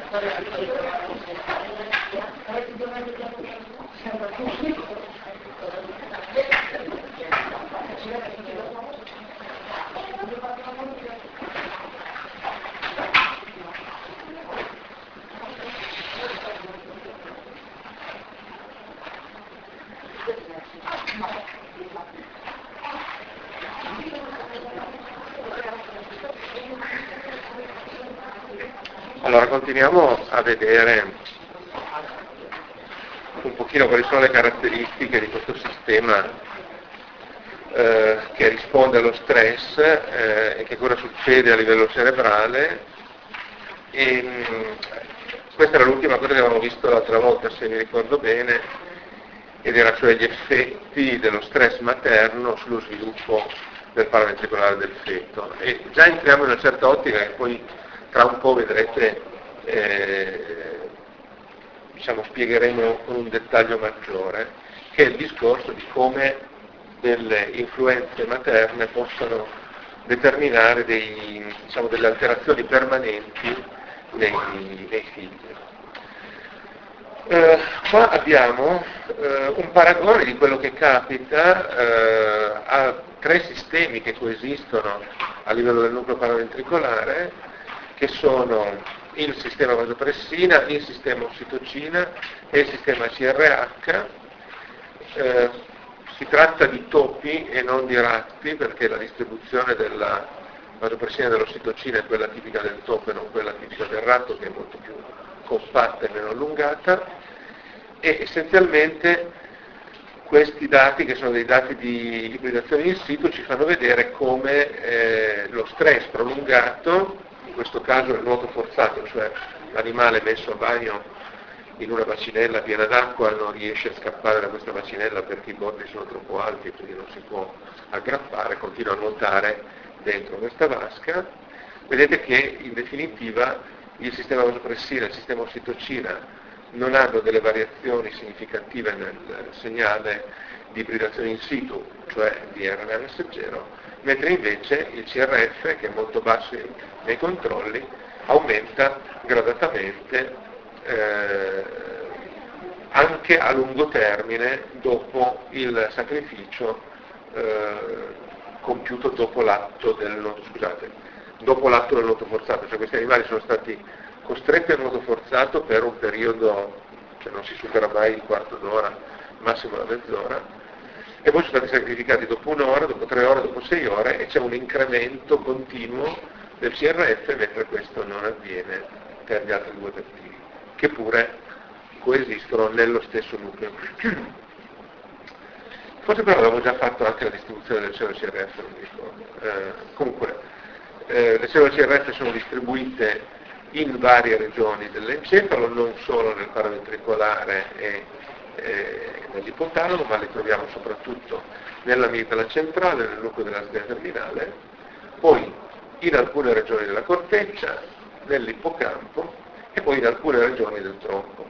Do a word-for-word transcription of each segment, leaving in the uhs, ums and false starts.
Allora continuiamo a vedere un pochino quali sono le caratteristiche di questo sistema eh, che risponde allo stress eh, e che cosa succede a livello cerebrale. E, mh, questa era l'ultima cosa che avevamo visto l'altra volta, se mi ricordo bene, ed era cioè gli effetti dello stress materno sullo sviluppo del paraventricolare del feto. E già entriamo in una certa ottica che poi tra un po' vedrete, eh, diciamo, spiegheremo con un dettaglio maggiore, che è il discorso di come delle influenze materne possano determinare dei, diciamo, delle alterazioni permanenti nei, nei figli. Eh, qua abbiamo eh, un paragone di quello che capita eh, a tre sistemi che coesistono a livello del nucleo paraventricolare, che sono il sistema vasopressina, il sistema ossitocina e il sistema C R H. Eh, si tratta di topi e non di ratti, perché la distribuzione della vasopressina e dell'ossitocina è quella tipica del topo e non quella tipica del ratto, che è molto più compatta e meno allungata. E essenzialmente questi dati, che sono dei dati di ibridazione in situ, ci fanno vedere come eh, lo stress prolungato, in questo caso il nuoto forzato, cioè l'animale messo a bagno in una bacinella piena d'acqua non riesce a scappare da questa bacinella perché i bordi sono troppo alti e quindi non si può aggrappare, continua a nuotare dentro questa vasca. Vedete che in definitiva il sistema vasopressina e il sistema ossitocina non hanno delle variazioni significative nel segnale di ibridazione in situ, cioè di R N A messaggero, mentre invece il C R F, che è molto basso nei controlli, aumenta gradatamente eh, anche a lungo termine dopo il sacrificio eh, compiuto dopo l'atto del nuoto, scusate, dopo l'atto del nuoto forzato, cioè questi animali sono stati costretti al nuoto forzato per un periodo che non si supera mai il quarto d'ora, massimo la mezz'ora, e poi sono stati sacrificati dopo un'ora, dopo tre ore, dopo sei ore, e c'è un incremento continuo del C R F, mentre questo non avviene per gli altri due peptidi, che pure coesistono nello stesso nucleo. Forse però avevo già fatto anche la distribuzione del cellule C R F, non mi ricordo. Eh, comunque, eh, le cellule C R F sono distribuite in varie regioni dell'encefalo, non solo nel paraventricolare e eh, nell'ipotalamo, ma le troviamo soprattutto nell'amigdala centrale, nel nucleo della spina terminale, poi in alcune regioni della corteccia, nell'ippocampo e poi in alcune regioni del tronco.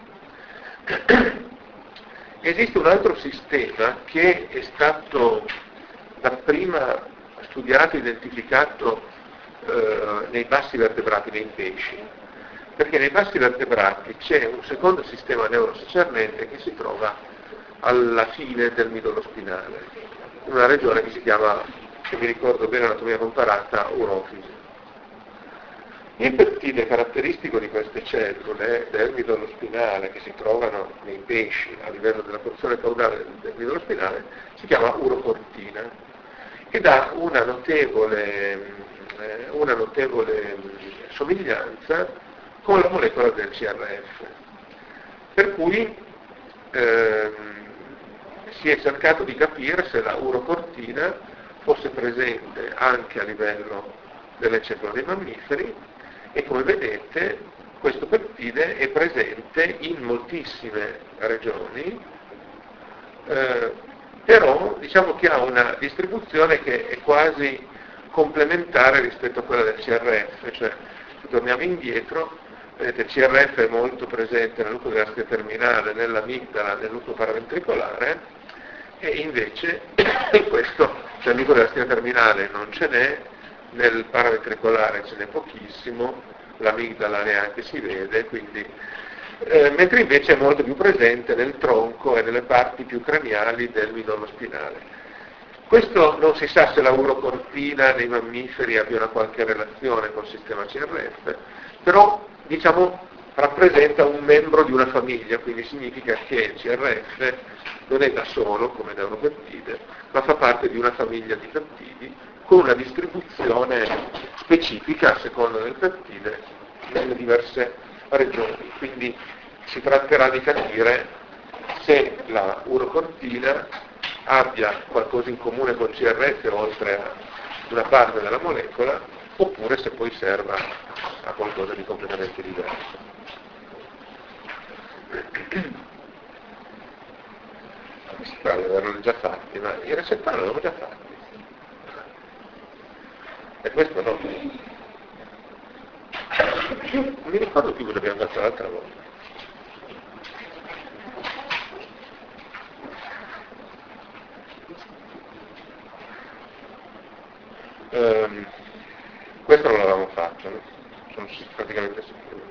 Esiste un altro sistema che è stato dapprima studiato e identificato eh, nei bassi vertebrati, nei pesci, perché nei bassi vertebrati c'è un secondo sistema neurosocialmente che si trova alla fine del midollo spinale, in una regione che si chiama, se mi ricordo bene l'anatomia comparata, urofisi. Il peptide caratteristico di queste cellule del midollo spinale, che si trovano nei pesci a livello della porzione caudale del midollo spinale, si chiama urocortina, ed ha una notevole, una notevole somiglianza con la molecola del C R F. Per cui ehm, si è cercato di capire se la urocortina fosse presente anche a livello dell'encefalo dei mammiferi, e come vedete questo peptide è presente in moltissime regioni, eh, però diciamo che ha una distribuzione che è quasi complementare rispetto a quella del C R F, cioè se torniamo indietro, vedete il C R F è molto presente nel nucleo della spina terminale, nell'amigdala, nel nucleo paraventricolare, e invece in questo, cioè il nucleo della spina terminale non ce n'è, nel paraventricolare ce n'è pochissimo, l'amigdala neanche si vede, quindi, eh, mentre invece è molto più presente nel tronco e nelle parti più craniali del midollo spinale. Questo non si sa se la urocortina nei mammiferi abbia una qualche relazione col sistema C R F, però diciamo rappresenta un membro di una famiglia, quindi significa che il C R F non è da solo come neuropeptide, ma fa parte di una famiglia di peptidi con una distribuzione specifica a seconda del peptide nelle diverse regioni. Quindi si tratterà di capire se la urocortina abbia qualcosa in comune con C R F oltre a una parte della molecola, oppure se poi serva a qualcosa di completamente diverso. Si parla di averlo già fatti, ma i recettori l'avevamo già fatti. E questo no. Non mi ricordo più cosa abbiamo fatto l'altra volta. Um, questo non l'avevamo fatto, no? Sono praticamente sicuro.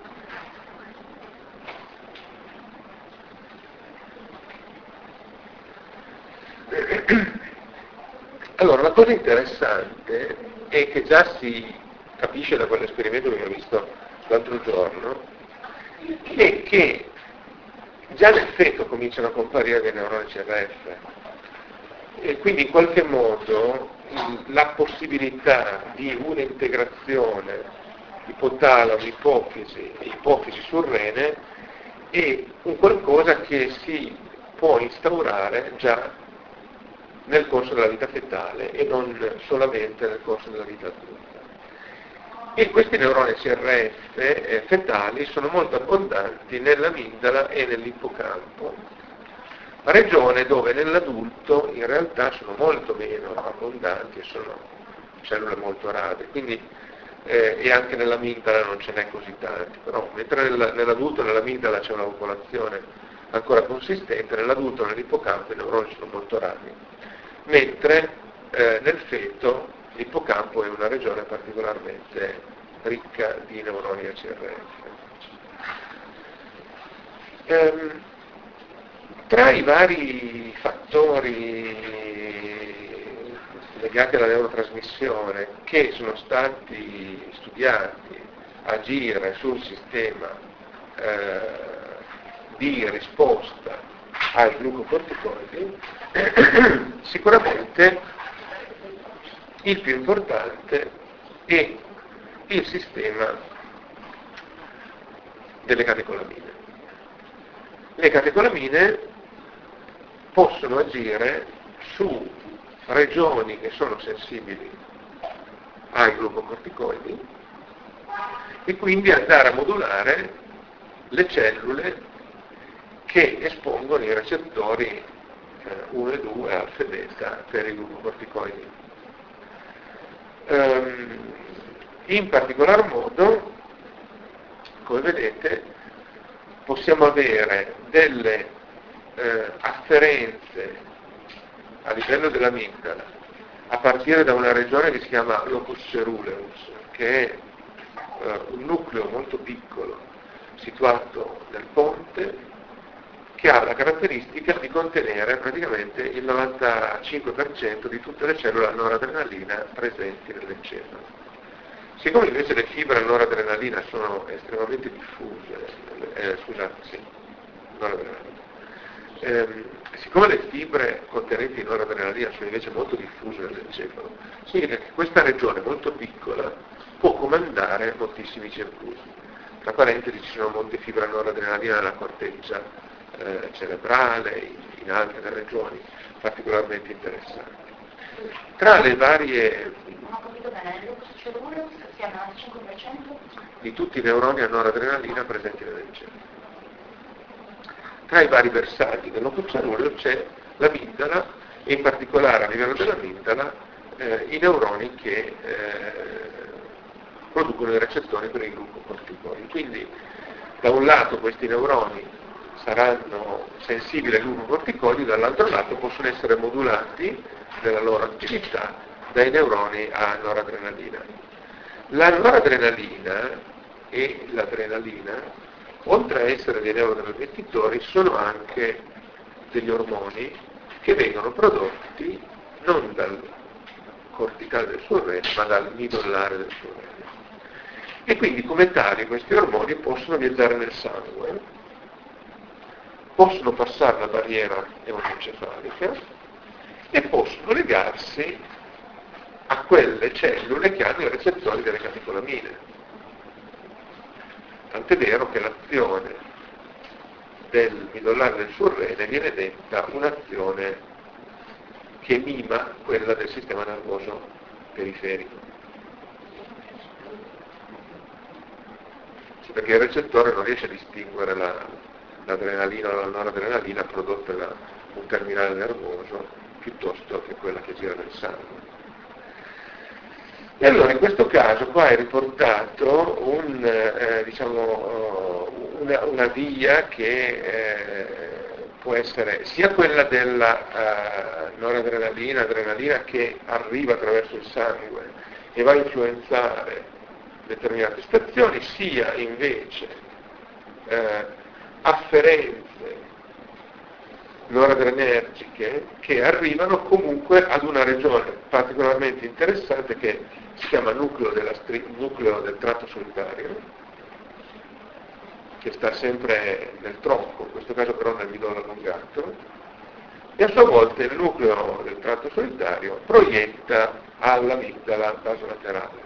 Allora, la cosa interessante è che già si capisce da quell'esperimento che abbiamo visto l'altro giorno, è che già nel feto cominciano a comparire dei neuroni C R F e quindi in qualche modo la possibilità di un'integrazione ipotalamo, ipofisi e ipofisi sul rene è un qualcosa che si può instaurare già nel corso della vita fetale e non solamente nel corso della vita adulta. E questi neuroni C R F eh, fetali sono molto abbondanti nell'amigdala e nell'ippocampo, regione dove nell'adulto in realtà sono molto meno abbondanti e sono cellule molto rare, quindi eh, e anche nell'amigdala non ce n'è così tanti, però mentre nel, nell'adulto nell'amigdala c'è una popolazione ancora consistente, nell'adulto nell'ippocampo i neuroni sono molto rari, mentre eh, nel feto l'ippocampo è una regione particolarmente ricca di neuroni A C R F. Ehm, tra i vari fattori legati alla neurotrasmissione che sono stati studiati agire sul sistema eh, di risposta ai glucocorticoidi, sicuramente il più importante è il sistema delle catecolamine. Le catecolamine possono agire su regioni che sono sensibili ai glucocorticoidi e quindi andare a modulare le cellule che espongono i recettori eh, uno e due, alfa e beta, per i glucocorticoidi. Um, in particolar modo, come vedete, possiamo avere delle eh, afferenze a livello dell'amigdala, a partire da una regione che si chiama locus ceruleus, che è eh, un nucleo molto piccolo situato nel ponte, che ha la caratteristica di contenere praticamente il novantacinque per cento di tutte le cellule a noradrenalina presenti nell'encefalo. Siccome invece le fibre a noradrenalina sono estremamente diffuse, eh, scusate, sì, noradrenalina, ehm, siccome le fibre contenenti noradrenalina sono invece molto diffuse nell'encefalo, significa che questa regione molto piccola può comandare moltissimi circuiti. Tra parentesi ci sono molte fibre a noradrenalina nella corteccia eh, cerebrale, in, in altre regioni particolarmente interessanti. Tra le varie... Non ho capito bene, le cellule siano al cinque per cento? Di tutti i neuroni a noradrenalina presenti nell'encefalo. Tra i vari bersagli dell'ocucciaruleo c'è l'amigdala e in particolare a livello dell'amigdala eh, i neuroni che eh, producono i recettori per i glucocorticoidi. Quindi da un lato questi neuroni saranno sensibili ai glucocorticoidi, dall'altro lato possono essere modulati nella loro attività dai neuroni a noradrenalina. La noradrenalina e l'adrenalina, oltre a essere dei neurotrasmettitori, sono anche degli ormoni che vengono prodotti non dal corticale del surrene, ma dal midollare del surrene. E quindi come tali questi ormoni possono viaggiare nel sangue, possono passare la barriera ematoencefalica e possono legarsi a quelle cellule che hanno i recettori delle catecolamine. Tant'è vero che l'azione del midollare del surrene viene detta un'azione che mima quella del sistema nervoso periferico. Sì, perché il recettore non riesce a distinguere la, l'adrenalina o la noradrenalina prodotta da un terminale nervoso piuttosto che quella che gira nel sangue. E allora in questo caso qua è riportato un, eh, diciamo, una, una via che eh, può essere sia quella della eh, noradrenalina, adrenalina che arriva attraverso il sangue e va a influenzare determinate stazioni, sia invece eh, afferenze noradrenergiche che arrivano comunque ad una regione particolarmente interessante che si chiama nucleo, della stri- nucleo del tratto solitario, che sta sempre nel tronco, in questo caso però nel midollo allungato, e a sua volta il nucleo del tratto solitario proietta all'amigdala basolaterale.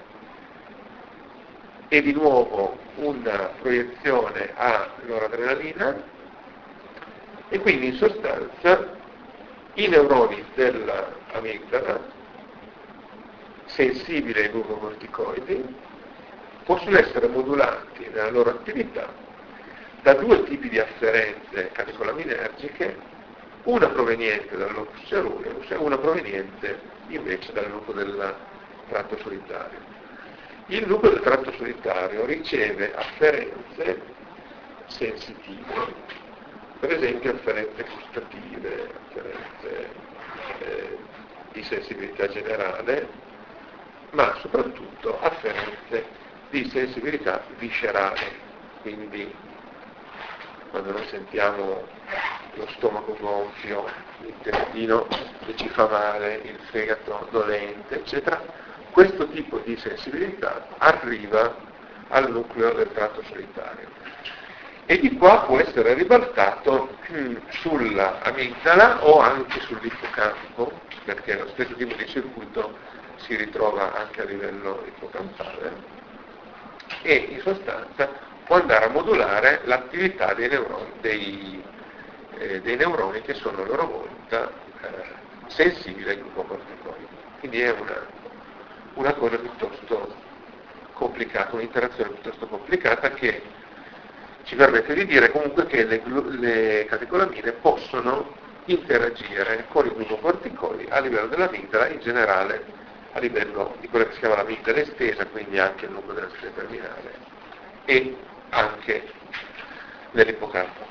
E di nuovo una proiezione a noradrenalina, e quindi in sostanza i neuroni dell'amigdala sensibili ai glucocorticoidi possono essere modulati nella loro attività da due tipi di afferenze catecolaminergiche, una proveniente dal locus ceruleus e una proveniente invece dal nucleo del tratto solitario. Il nucleo del tratto solitario riceve afferenze sensitive, per esempio afferenze gustative, afferenze eh, di sensibilità generale, ma soprattutto afferenze di sensibilità viscerale, quindi quando noi sentiamo lo stomaco gonfio, l'intestino che ci fa male, il fegato dolente, eccetera, questo tipo di sensibilità arriva al nucleo del tratto solitario. E di qua può essere ribaltato sulla amigdala o anche sull'ippocampo, perché lo stesso tipo di circuito si ritrova anche a livello ippocampale, e in sostanza può andare a modulare l'attività dei neuroni, dei, eh, dei neuroni che sono a loro volta eh, sensibili ai glucocorticoidi. Quindi è una, una cosa piuttosto complicata, un'interazione piuttosto complicata che ci permette di dire comunque che le, le catecolamine possono interagire con i glucocorticoidi a livello dell'amigdala, in generale a livello di quella che si chiama l'amigdala estesa, quindi anche il nucleo della sede terminale e anche nell'ippocampo.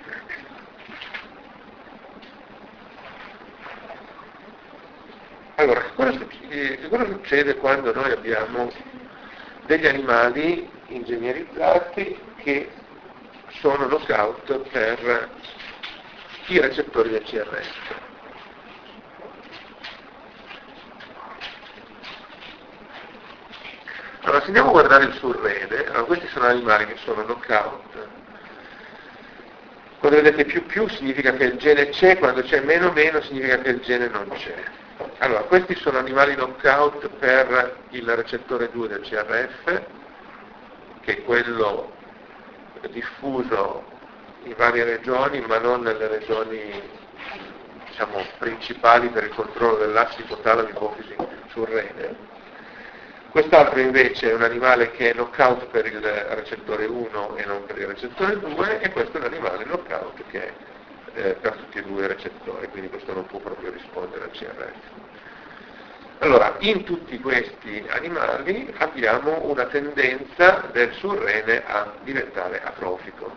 Allora, che cosa, che cosa succede quando noi abbiamo degli animali ingegnerizzati che sono knockout per i recettori del C R S? Allora, se andiamo a guardare il surrene, allora questi sono animali che sono knockout. Quando vedete più più significa che il gene c'è, quando c'è meno meno significa che il gene non c'è. Allora, questi sono animali knockout per il recettore due del C R F, che è quello diffuso in varie regioni, ma non nelle regioni, diciamo, principali per il controllo dell'asse ipotalamo ipofisi surrene. Quest'altro invece è un animale che è knockout per il recettore uno e non per il recettore due, e questo è un animale knockout che è eh, per tutti e due i recettori, quindi questo non può proprio rispondere al C R F. Allora, in tutti questi animali abbiamo una tendenza del surrene a diventare atrofico.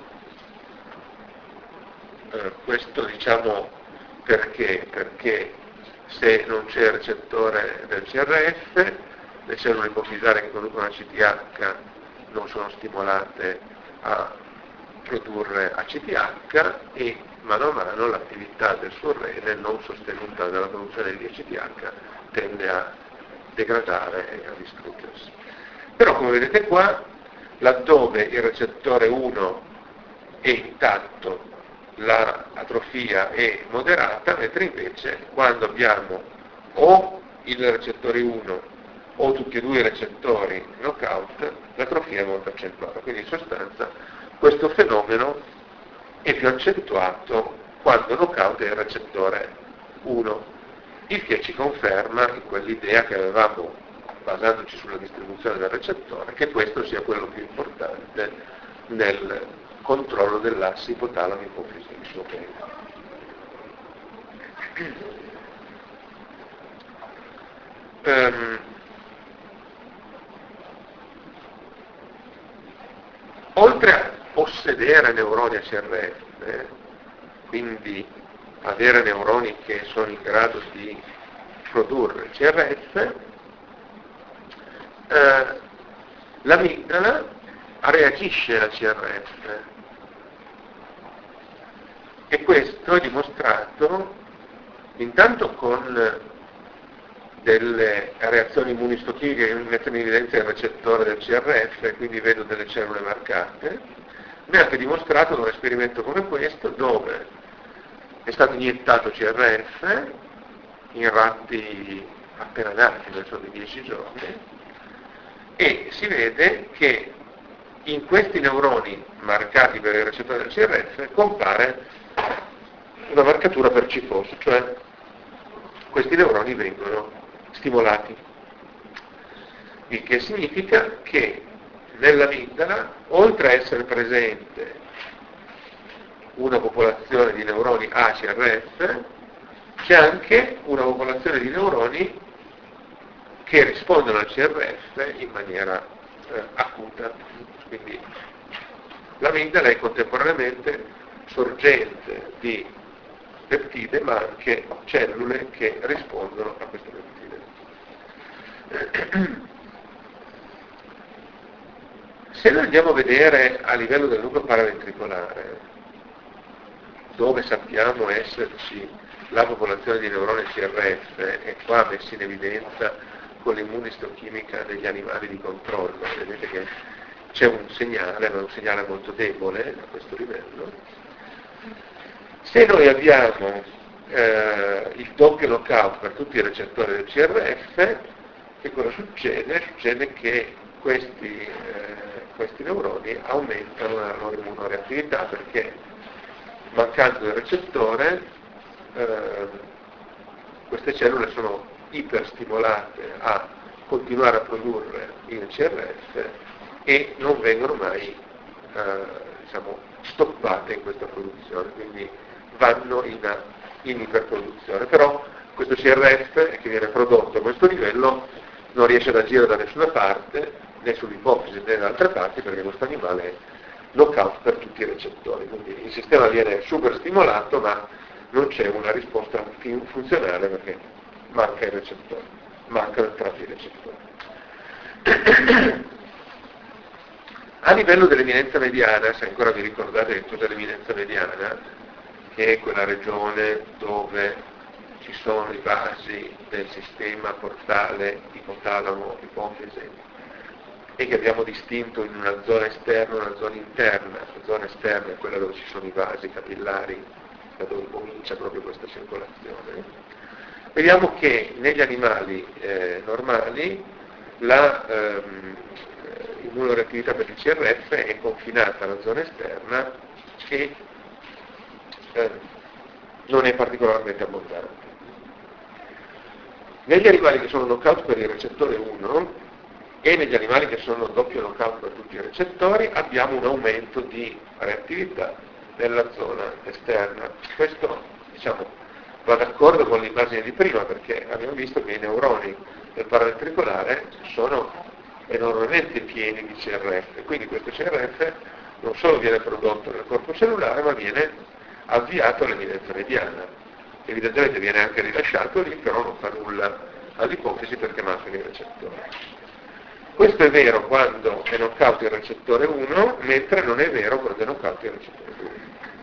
Eh, questo diciamo perché? Perché se non c'è il recettore del C R F, le cellule ipofisali che producono A C T H non sono stimolate a produrre A C T H e mano a mano l'attività del surrene non sostenuta dalla produzione di A C T H tende a degradare e a distruggersi. Però come vedete qua, laddove il recettore uno è intatto, l'atrofia è moderata, mentre invece quando abbiamo o il recettore uno o tutti e due i recettori knockout, l'atrofia è molto accentuata. Quindi in sostanza questo fenomeno è più accentuato quando knockout è il recettore uno, il che ci conferma in quell'idea che avevamo basandoci sulla distribuzione del recettore, che questo sia quello più importante nel controllo dell'asse ipotalamo-ipofisi isoperico. Um, oltre a possedere neuroni A C R F, quindi avere neuroni che sono in grado di produrre C R F, eh, l'amigdala reagisce a C R F e questo è dimostrato intanto con delle reazioni immunistochimiche che mettono in evidenza il recettore del C R F, quindi vedo delle cellule marcate, ma è anche dimostrato da un esperimento come questo dove è stato iniettato C R F in ratti appena nati, verso di dieci giorni, e si vede che in questi neuroni marcati per il recettore del C R F compare una marcatura per C F O S, cioè questi neuroni vengono stimolati, il che significa che nell'amigdala, oltre a essere presente una popolazione di neuroni A C R F, c'è anche una popolazione di neuroni che rispondono al C R F in maniera eh, acuta. Quindi l'amigdala è contemporaneamente sorgente di peptide, ma anche cellule che rispondono a queste peptide. Se noi andiamo a vedere a livello del nucleo paraventricolare, dove sappiamo esserci la popolazione di neuroni C R F, e qua messi in evidenza con l'immunistochimica degli animali di controllo, vedete che c'è un segnale, ma un segnale molto debole a questo livello. Se noi abbiamo eh, il doppio knockout per tutti i recettori del C R F, che cosa succede? Succede che questi, eh, questi neuroni aumentano la loro immunoreattività perché mancando il recettore eh, queste cellule sono iperstimolate a continuare a produrre il C R F e non vengono mai eh, diciamo, stoppate in questa produzione, quindi vanno in, in iperproduzione. Però questo C R F che viene prodotto a questo livello non riesce ad agire da nessuna parte, né sull'ipofisi né da altre parti, perché questo animale è knockout per tutti i recettori, quindi il sistema viene super stimolato ma non c'è una risposta funzionale perché manca il recettore, mancano entrambi i recettori. A livello dell'eminenza mediana, se ancora vi ricordate che cos'è l'eminenza mediana, che è quella regione dove ci sono i vasi del sistema portale ipotalamo-ipofisi e che abbiamo distinto in una zona esterna e una zona interna. La zona esterna è quella dove ci sono i vasi capillari, da dove comincia proprio questa circolazione. Vediamo che negli animali eh, normali la ehm, immunoreattività per il C R F è confinata alla zona esterna e eh, non è particolarmente abbondante. Negli animali che sono knockout per il recettore uno e negli animali che sono doppio knockout per tutti i recettori abbiamo un aumento di reattività nella zona esterna. Questo diciamo, va d'accordo con l'immagine di prima perché abbiamo visto che i neuroni del paraventricolare sono enormemente pieni di C R F, quindi questo C R F non solo viene prodotto nel corpo cellulare ma viene avviato all'eminenza mediana. Evidentemente viene anche rilasciato lì, però non fa nulla all'ipofisi perché mancano i recettori. Questo è vero quando è knockout il recettore uno, mentre non è vero quando è knockout il recettore due.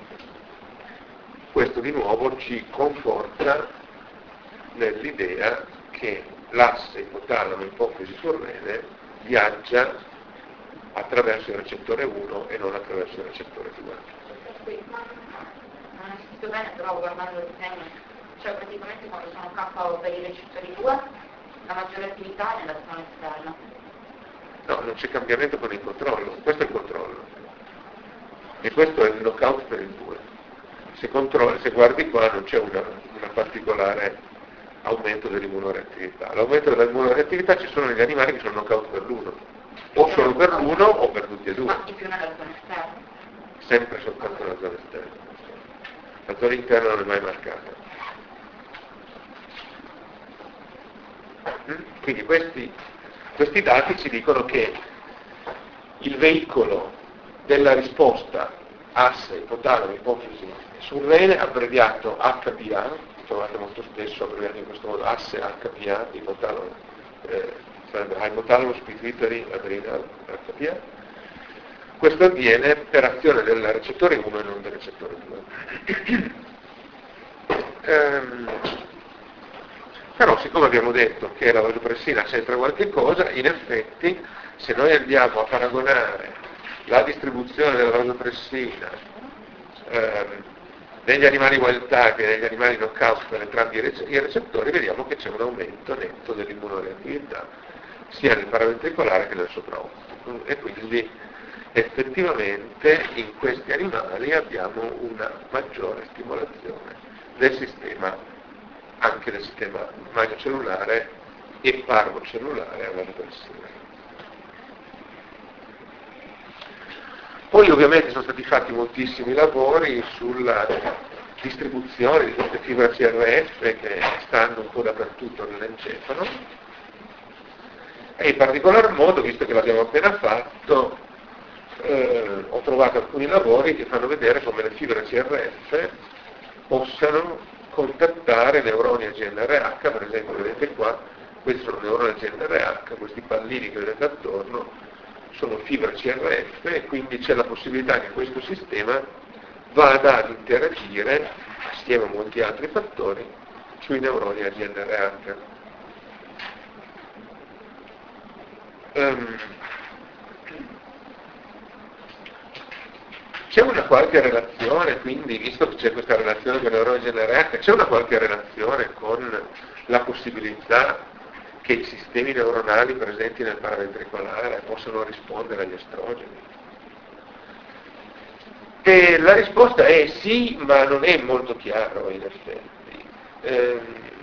Questo di nuovo ci conforta nell'idea che l'asse ipotalamo ipofisi surrene viaggia attraverso il recettore uno e non attraverso il recettore due. Qui, ma non ho sentito bene, però guardando il disegno, cioè praticamente quando sono K per i recettori due, la maggiore attività è nella zona esterna. No, non c'è cambiamento con il controllo, questo è il controllo. E questo è il knockout per il due. Se, controlli, se guardi qua non c'è una, una particolare aumento dell'immunoreattività. L'aumento dell'immunoreattività ci sono negli animali che sono knockout per l'uno, o solo per l'uno o per tutti e due. Ma in più nella zona esterna. Sempre soltanto nella zona esterna. La zona interna non è mai marcata. Quindi questi, questi dati ci dicono che il veicolo della risposta asse, ipotalamo, ipofisi surrene, abbreviato H P A, trovate molto spesso abbreviato in questo modo, asse H P A, ipotalamo, eh, sarebbe hypothalamus pituitary adrenal H P A. Questo avviene per azione del recettore uno e non del recettore due. ehm, Però siccome abbiamo detto che la vasopressina c'entra qualche cosa, in effetti se noi andiamo a paragonare la distribuzione della vasopressina ehm, negli animali wild type e negli animali knockout per entrambi i rece- i recettori, vediamo che c'è un aumento netto dell'immunoreattività sia nel paraventricolare che nel sopraottico, e quindi effettivamente in questi animali abbiamo una maggiore stimolazione del sistema, anche del sistema magnocellulare e parvocellulare a vasopressina. Poi ovviamente sono stati fatti moltissimi lavori sulla distribuzione di queste fibre C R F che stanno un po' dappertutto nell'encefalo, e in particolar modo, visto che l'abbiamo appena fatto, eh, ho trovato alcuni lavori che fanno vedere come le fibre C R F possano contattare neuroni a G N R H. Per esempio vedete qua, questi sono neuroni a G N R H, questi pallini che vedete attorno sono fibre C R F, e quindi c'è la possibilità che questo sistema vada ad interagire assieme a molti altri fattori sui neuroni a G N R H. Um, c'è una qualche relazione, quindi, visto che c'è questa relazione con i neuroni a G N R H, c'è una qualche relazione con la possibilità che i sistemi neuronali presenti nel paraventricolare possano rispondere agli estrogeni? E la risposta è sì, ma non è molto chiaro in effetti. Ehm,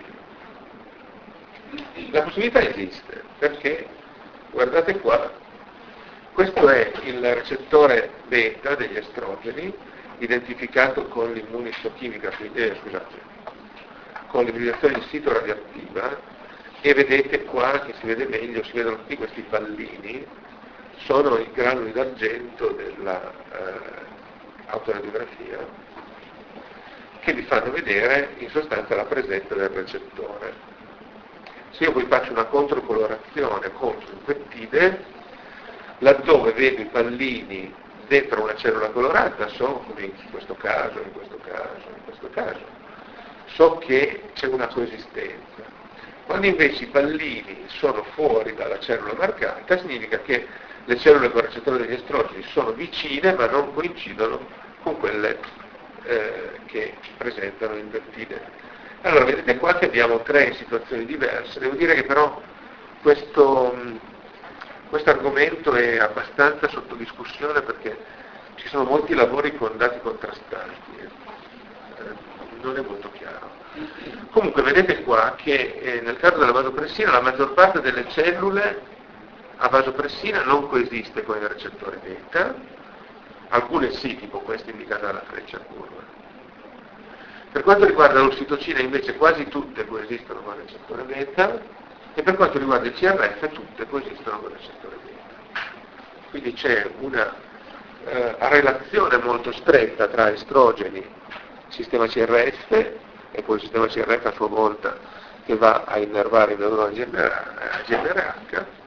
la possibilità esiste, perché, guardate qua, questo è il recettore beta degli estrogeni, identificato con l'immunistochimica, eh, scusate, con l'ibridazione in situ radioattiva, e vedete qua che si vede meglio, si vedono tutti questi pallini, sono i granuli d'argento della eh, autoradiografia, che vi fanno vedere in sostanza la presenza del recettore. Se io poi faccio una controcolorazione contro il peptide, laddove vedo i pallini dentro una cellula colorata, so, come in questo caso, in questo caso, in questo caso, so che c'è una coesistenza. Quando invece i pallini sono fuori dalla cellula marcata, significa che le cellule con recettori degli estrogeni sono vicine ma non coincidono con quelle eh, che presentano il peptide. Allora vedete qua che abbiamo tre situazioni diverse. Devo dire che però questo questo argomento è abbastanza sotto discussione, perché ci sono molti lavori con dati contrastanti, eh, non è molto chiaro. Comunque vedete qua che eh, nel caso della vasopressina la maggior parte delle cellule a vasopressina non coesiste con il recettore beta, alcune sì, tipo questa indicata dalla freccia curva. Per quanto riguarda l'ossitocina invece quasi tutte coesistono con il recettore beta, e per quanto riguarda il C R F tutte coesistono con il recettore beta. Quindi c'è una eh, relazione molto stretta tra estrogeni, sistema C R F, e poi il sistema C R F a sua volta che va a innervare i neuroni a G N R H,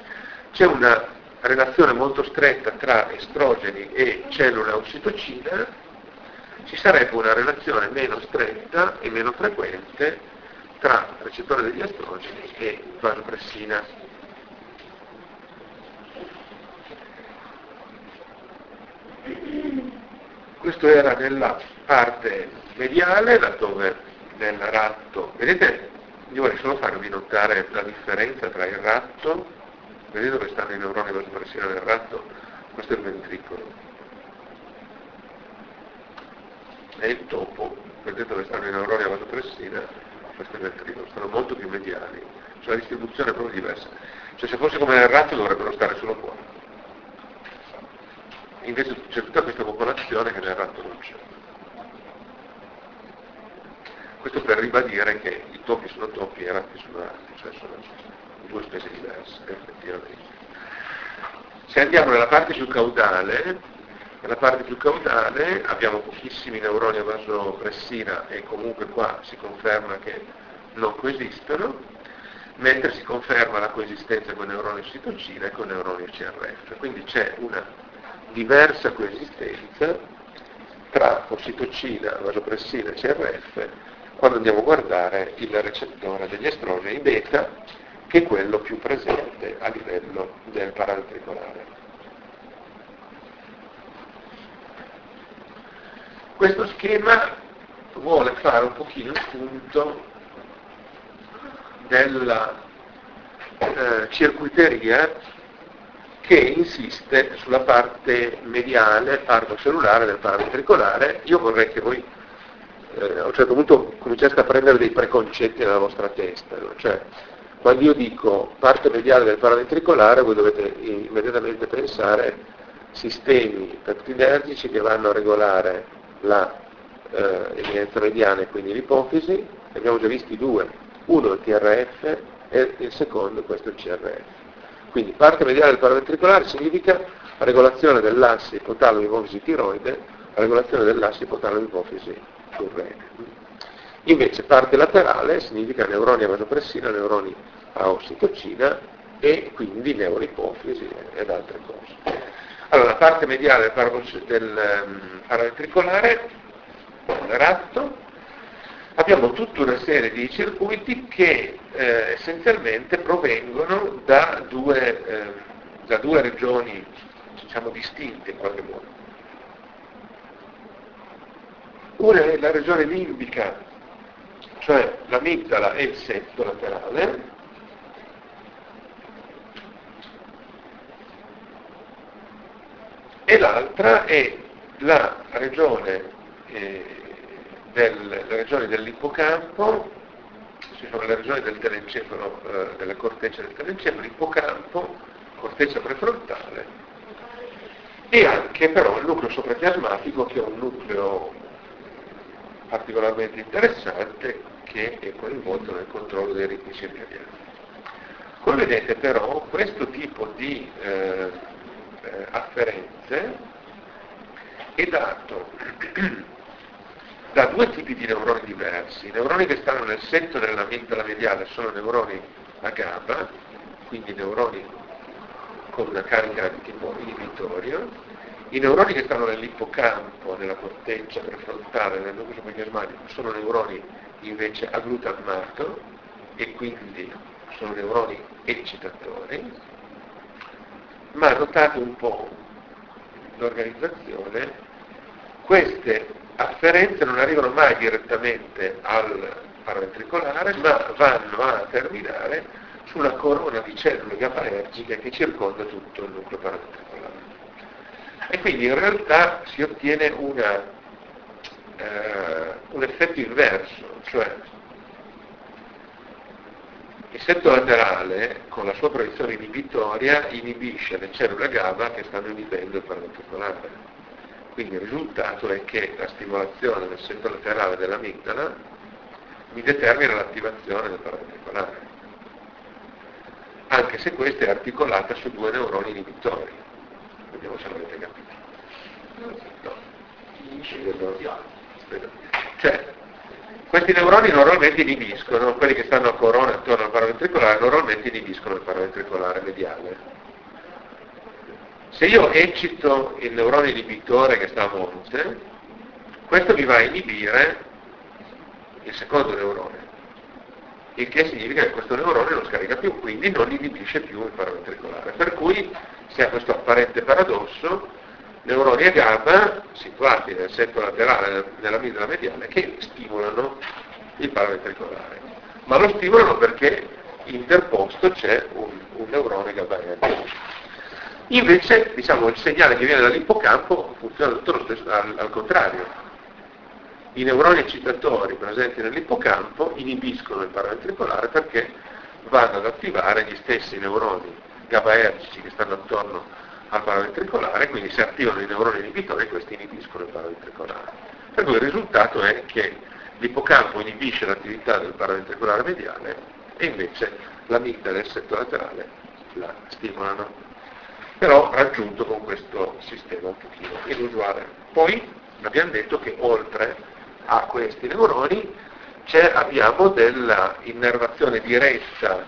c'è una relazione molto stretta tra estrogeni e cellula ossitocina, ci sarebbe una relazione meno stretta e meno frequente tra recettore degli estrogeni e vasopressina. Questo era nella parte mediale, laddove nel ratto, vedete, io vorrei solo farvi notare la differenza tra il ratto, vedete dove stanno i neuroni vasopressina nel ratto, questo è il ventricolo, e il topo, vedete dove stanno i neuroni a vasopressina, questo è il ventricolo, sono molto più mediali, cioè la distribuzione è proprio diversa, cioè se fosse come nel ratto dovrebbero stare solo qua, invece c'è tutta questa popolazione che nel ratto non c'è. Questo per ribadire che i topi sono topi e i ratti sono ratti, cioè sono due specie diverse, effettivamente. Se andiamo nella parte più caudale, nella parte più caudale abbiamo pochissimi neuroni a vasopressina e comunque qua si conferma che non coesistono, mentre si conferma la coesistenza con neuroni ossitocina e con neuroni C R F. Quindi c'è una diversa coesistenza tra ossitocina, vasopressina e C R F quando andiamo a guardare il recettore degli estrogeni beta, che è quello più presente a livello del paraventricolare. Questo schema vuole fare un pochino il punto della eh, circuiteria che insiste sulla parte mediale, parvocellulare del paraventricolare. Io vorrei che voi eh, a un certo punto cominciaste a prendere dei preconcetti nella vostra testa, no? Cioè, quando io dico parte mediale del paraventricolare, voi dovete immediatamente pensare sistemi peptidergici che vanno a regolare la eh, eminenza mediana e quindi l'ipofisi. Ne abbiamo già visti due, uno il T R F e il secondo questo è il C R F. Quindi parte mediale del paraventricolare significa regolazione dell'asse ipotalamo-ipofisi tiroide, regolazione dell'asse ipotalamo-ipofisi surrene. Invece parte laterale significa neuroni a vasopressina, neuroni a ossitocina e quindi neuroipofisi ed altre cose. Allora, la parte mediale del, del um, paraventricolare, del ratto, abbiamo tutta una serie di circuiti che eh, essenzialmente provengono da due, eh, da due regioni, diciamo, distinte in qualche modo. Una è la regione limbica, cioè l'amigdala e il setto laterale, e l'altra è la regione eh, del, le regioni dell'ippocampo, ci sono le regioni del telencefalo, eh, delle cortecce del telencefalo, ippocampo, corteccia prefrontale, e anche però il nucleo soprachiasmatico, che è un nucleo particolarmente interessante, che è coinvolto nel controllo dei ritmi circadiani. Come vedete però questo tipo di eh, eh, afferenze è dato da due tipi di neuroni diversi. I neuroni che stanno nel setto dell'amigdala mediale sono neuroni a GABA, quindi neuroni con una carica di tipo inibitorio. I neuroni che stanno nell'ippocampo, nella corteccia prefrontale, nel nucleo soprachiasmatico, sono neuroni invece a glutammato e quindi sono neuroni eccitatori. Ma notate un po' l'organizzazione, queste afferenze non arrivano mai direttamente al paraventricolare, ma vanno a terminare sulla corona di cellule GABAergiche che circonda tutto il nucleo paraventricolare. E quindi in realtà si ottiene una, eh, un effetto inverso, cioè il setto laterale con la sua proiezione inibitoria inibisce le cellule GABA che stanno inibendo il paraventricolare. Quindi il risultato è che la stimolazione del setto laterale dell'amigdala mi determina l'attivazione del paraventricolare, anche se questa è articolata su due neuroni inibitori. Vediamo se l'avete capito. No. Cioè, questi neuroni normalmente inibiscono, quelli che stanno a corona attorno al paraventricolare, normalmente inibiscono il paraventricolare mediale. Se io eccito il neurone inibitore che sta a monte, questo mi va a inibire il secondo neurone, il che significa che questo neurone non scarica più, quindi non inibisce più il paraventricolare. Per cui si ha questo apparente paradosso, neuroni a GABA situati nel setto laterale nell'amigdala mediale che stimolano il paraventricolare, ma lo stimolano perché interposto c'è un, un neurone GABAergico. Invece, diciamo, il segnale che viene dall'ippocampo funziona tutto lo stesso, al, al contrario. I neuroni eccitatori presenti nell'ippocampo inibiscono il paraventricolare perché vanno ad attivare gli stessi neuroni GABAergici che stanno attorno al paraventricolare, quindi si attivano i neuroni inibitori e questi inibiscono il paraventricolare. Per cui il risultato è che l'ippocampo inibisce l'attività del paraventricolare mediale e invece l'amigdala e il setto laterale la stimolano. Però raggiunto con questo sistema un pochino inusuale. Poi abbiamo detto che oltre a questi neuroni abbiamo della innervazione diretta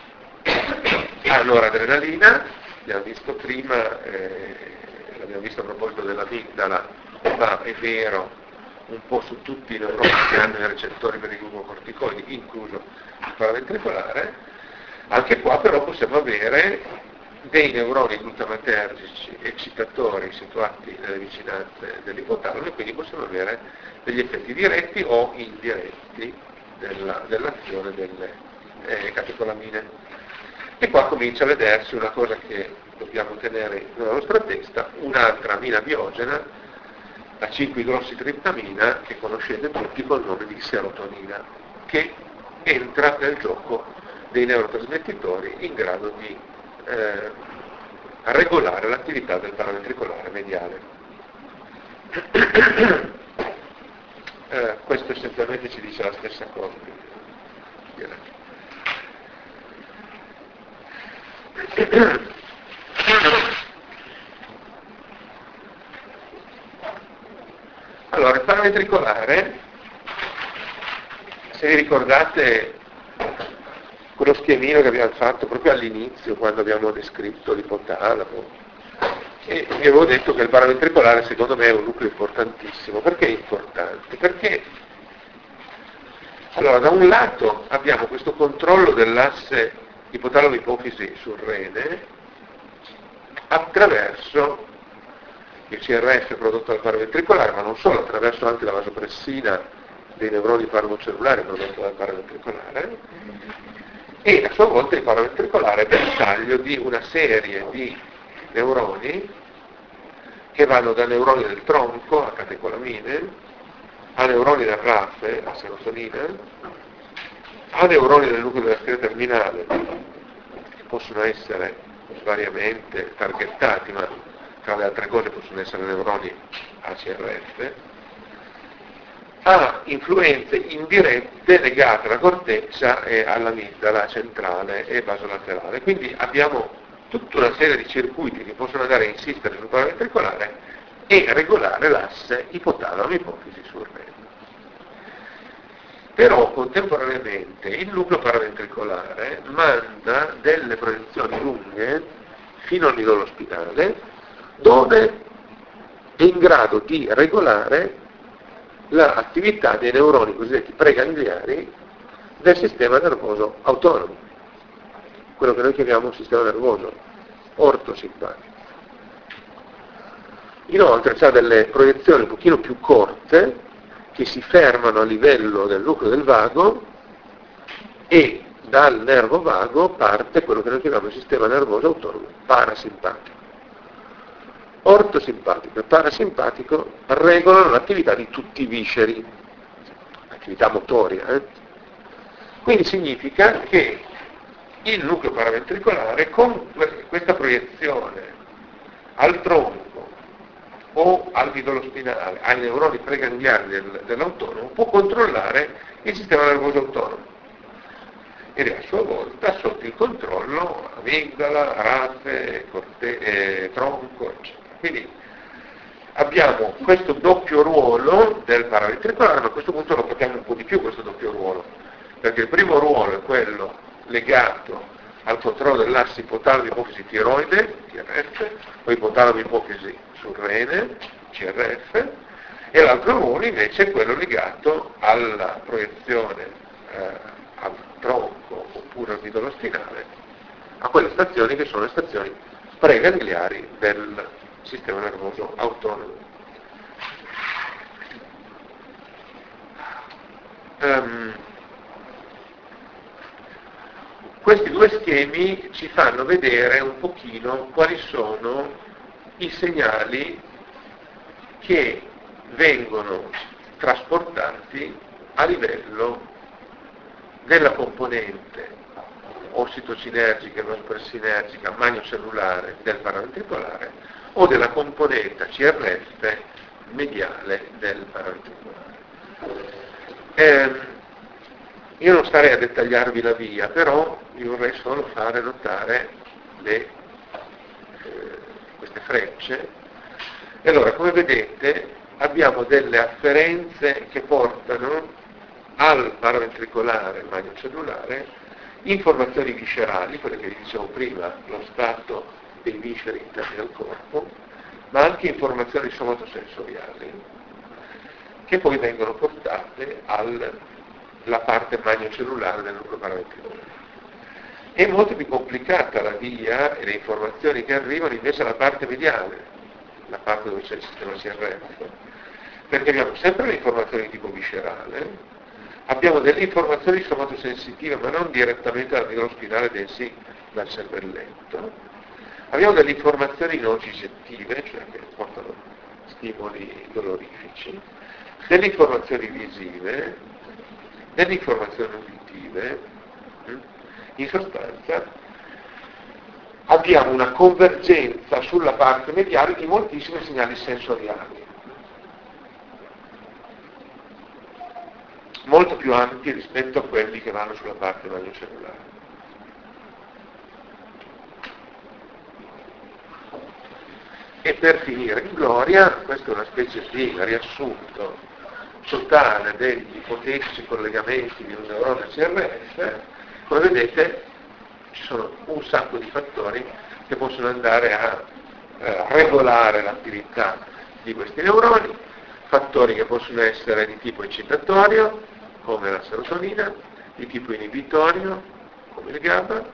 a noradrenalina, abbiamo visto prima, eh, l'abbiamo visto a proposito dell'amigdala, ma è vero un po' su tutti i neuroni che hanno i recettori per i glucocorticoidi, incluso il paraventricolare. Anche qua però possiamo avere dei neuroni glutamatergici eccitatori situati nelle vicinanze dell'ipotalamo e quindi possiamo avere degli effetti diretti o indiretti della, dell'azione delle eh, catecolamine. E qua comincia a vedersi una cosa che dobbiamo tenere nella nostra testa, un'altra amina biogena, la cinque idrossitriptamina, che conoscete tutti col nome di serotonina, che entra nel gioco dei neurotrasmettitori in grado di Eh, a regolare l'attività del paraventricolare mediale. eh, questo essenzialmente ci dice la stessa cosa. Allora, il paraventricolare, se vi ricordate quello schemino che abbiamo fatto proprio all'inizio, quando abbiamo descritto l'ipotalamo, e vi avevo detto che il paraventricolare secondo me è un nucleo importantissimo. Perché è importante? Perché allora da un lato abbiamo questo controllo dell'asse ipotalamo-ipofisi sul rene attraverso il C R F prodotto dal paraventricolare, ma non solo, attraverso anche la vasopressina dei neuroni parmocellulari prodotta dal paraventricolare, e a sua volta il paraventricolare è bersaglio di una serie di neuroni che vanno da neuroni del tronco a catecolamine, a neuroni del rafe a serotonina, a neuroni del nucleo della scheda terminale, che possono essere svariamente targettati, ma tra le altre cose possono essere neuroni A C R F, ha influenze indirette legate alla corteccia e all'amigdala centrale e basolaterale. Quindi abbiamo tutta una serie di circuiti che possono andare a insistere sul paraventricolare e regolare l'asse ipotalamo-ipofisi sul rene. Però contemporaneamente il nucleo paraventricolare manda delle proiezioni lunghe fino al midollo spinale, dove è in grado di regolare l'attività dei neuroni cosiddetti pregangliari del sistema nervoso autonomo, quello che noi chiamiamo sistema nervoso ortosimpatico. Inoltre c'ha delle proiezioni un pochino più corte che si fermano a livello del nucleo del vago e dal nervo vago parte quello che noi chiamiamo il sistema nervoso autonomo parasimpatico. Ortosimpatico e parasimpatico regolano l'attività di tutti i visceri, attività motoria. Eh? Quindi significa che il nucleo paraventricolare con questa proiezione al tronco o al midollo spinale, ai neuroni pregangliari del, dell'autonomo, può controllare il sistema nervoso autonomo ed è a sua volta sotto il controllo amigdala, rafe, corte- eh, tronco, eccetera. Quindi abbiamo questo doppio ruolo del paraventricolare, ma a questo punto lo capiamo un po' di più questo doppio ruolo, perché il primo ruolo è quello legato al controllo dell'asse ipotalamo-ipofisi-tiroide, T R F, o ipotalamo-ipofisi sul rene, C R F, e l'altro ruolo invece è quello legato alla proiezione eh, al tronco oppure al midollo spinale, a quelle stazioni che sono le stazioni pregangliari del sistema nervoso autonomo. Um, questi due schemi ci fanno vedere un pochino quali sono i segnali che vengono trasportati a livello della componente ossitocinergica e vasoprensinergica magnocellulare del paraventricolare o della componente C R F mediale del paraventricolare. Eh, io non starei a dettagliarvi la via, però vi vorrei solo fare notare le, eh, queste frecce. E allora, come vedete, abbiamo delle afferenze che portano al paraventricolare magnocellulare informazioni viscerali, quelle che vi dicevo prima, lo stato dei visceri interni del corpo, ma anche informazioni somatosensoriali, che poi vengono portate alla parte magnocellulare del nucleo paraventricolare. È molto più complicata la via e le informazioni che arrivano invece alla parte mediale, la parte dove c'è il sistema C R F, perché abbiamo sempre le informazioni di tipo viscerale, abbiamo delle informazioni somatosensitive, ma non direttamente dal midollo spinale, bensì dal cervelletto, abbiamo delle informazioni nocicettive, cioè che portano stimoli dolorifici, delle informazioni visive, delle informazioni uditive. In sostanza abbiamo una convergenza sulla parte mediale di moltissimi segnali sensoriali, molto più ampi rispetto a quelli che vanno sulla parte magnocellulare. E per finire in gloria, questa è una specie di riassunto totale degli ipotetici collegamenti di un neurone C R F. Come vedete ci sono un sacco di fattori che possono andare a eh, regolare l'attività di questi neuroni, fattori che possono essere di tipo eccitatorio, come la serotonina, di tipo inibitorio, come il GABA,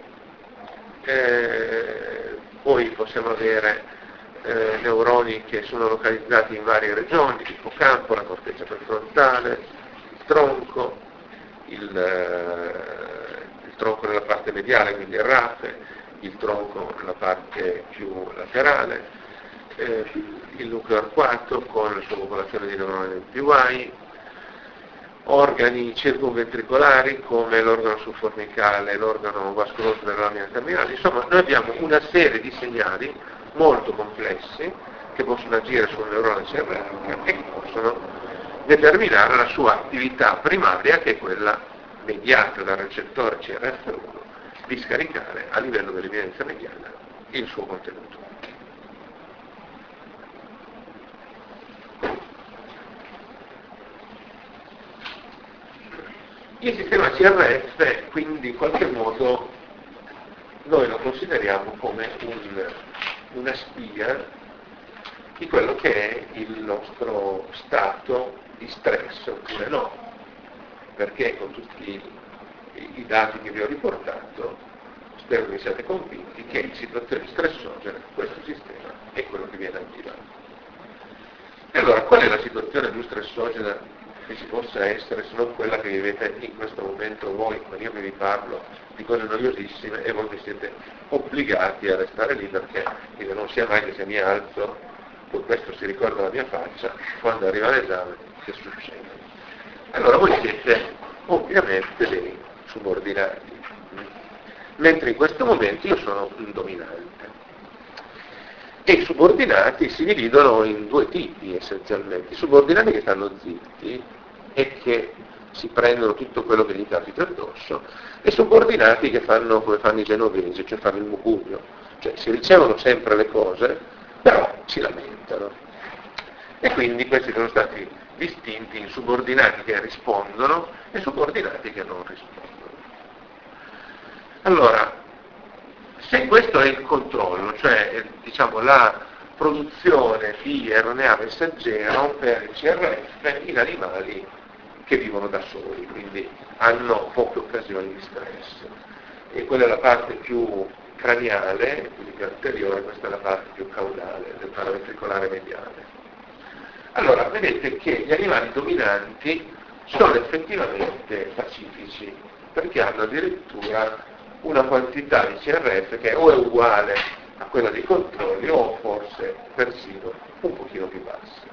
eh, poi possiamo avere eh, neuroni che sono localizzati in varie regioni, l'ippocampo, la corteccia prefrontale, il tronco, il, eh, il tronco nella parte mediale, quindi il rafe, il tronco nella parte più laterale, eh, il nucleo arcuato con la sua popolazione di neuroni del P Y, organi circumventricolari come l'organo subfornicale, l'organo vasculoso delle lamine terminali. Insomma, noi abbiamo una serie di segnali molto complessi che possono agire sul neurone C R F e che possono determinare la sua attività primaria, che è quella mediata dal recettore C R F uno, di scaricare a livello dell'evidenza mediana il suo contenuto. Il sistema C R F, quindi, in qualche modo noi lo consideriamo come un, una spia di quello che è il nostro stato di stress, oppure no, perché con tutti i, i dati che vi ho riportato spero che siate convinti che in situazioni stressogene questo sistema è quello che viene attivato. E allora, qual è la situazione più stressogena che ci possa essere, se non quella che vivete in questo momento voi, quando io vi parlo di cose noiosissime e voi vi siete obbligati a restare lì, perché io non sia mai che se mi alzo, poi questo si ricorda la mia faccia, quando arriva l'esame, che succede? Allora voi siete ovviamente dei subordinati, mentre in questo momento io sono un dominante. E i subordinati si dividono in due tipi essenzialmente: i subordinati che stanno zitti e che si prendono tutto quello che gli capita addosso, e subordinati che fanno come fanno i genovesi, cioè fanno il mugugno, cioè si ricevono sempre le cose, però si lamentano. E quindi questi sono stati distinti in subordinati che rispondono e subordinati che non rispondono. Allora, Se questo è il controllo, cioè eh, diciamo la produzione di R N A messaggero per il C R F in animali che vivono da soli, quindi hanno poche occasioni di stress. E quella è la parte più craniale, quindi più anteriore, questa è la parte più caudale del paraventricolare mediale. Allora, vedete che gli animali dominanti sono effettivamente pacifici, perché hanno addirittura una quantità di C R F che o è uguale a quella dei controlli o forse persino un pochino più bassa.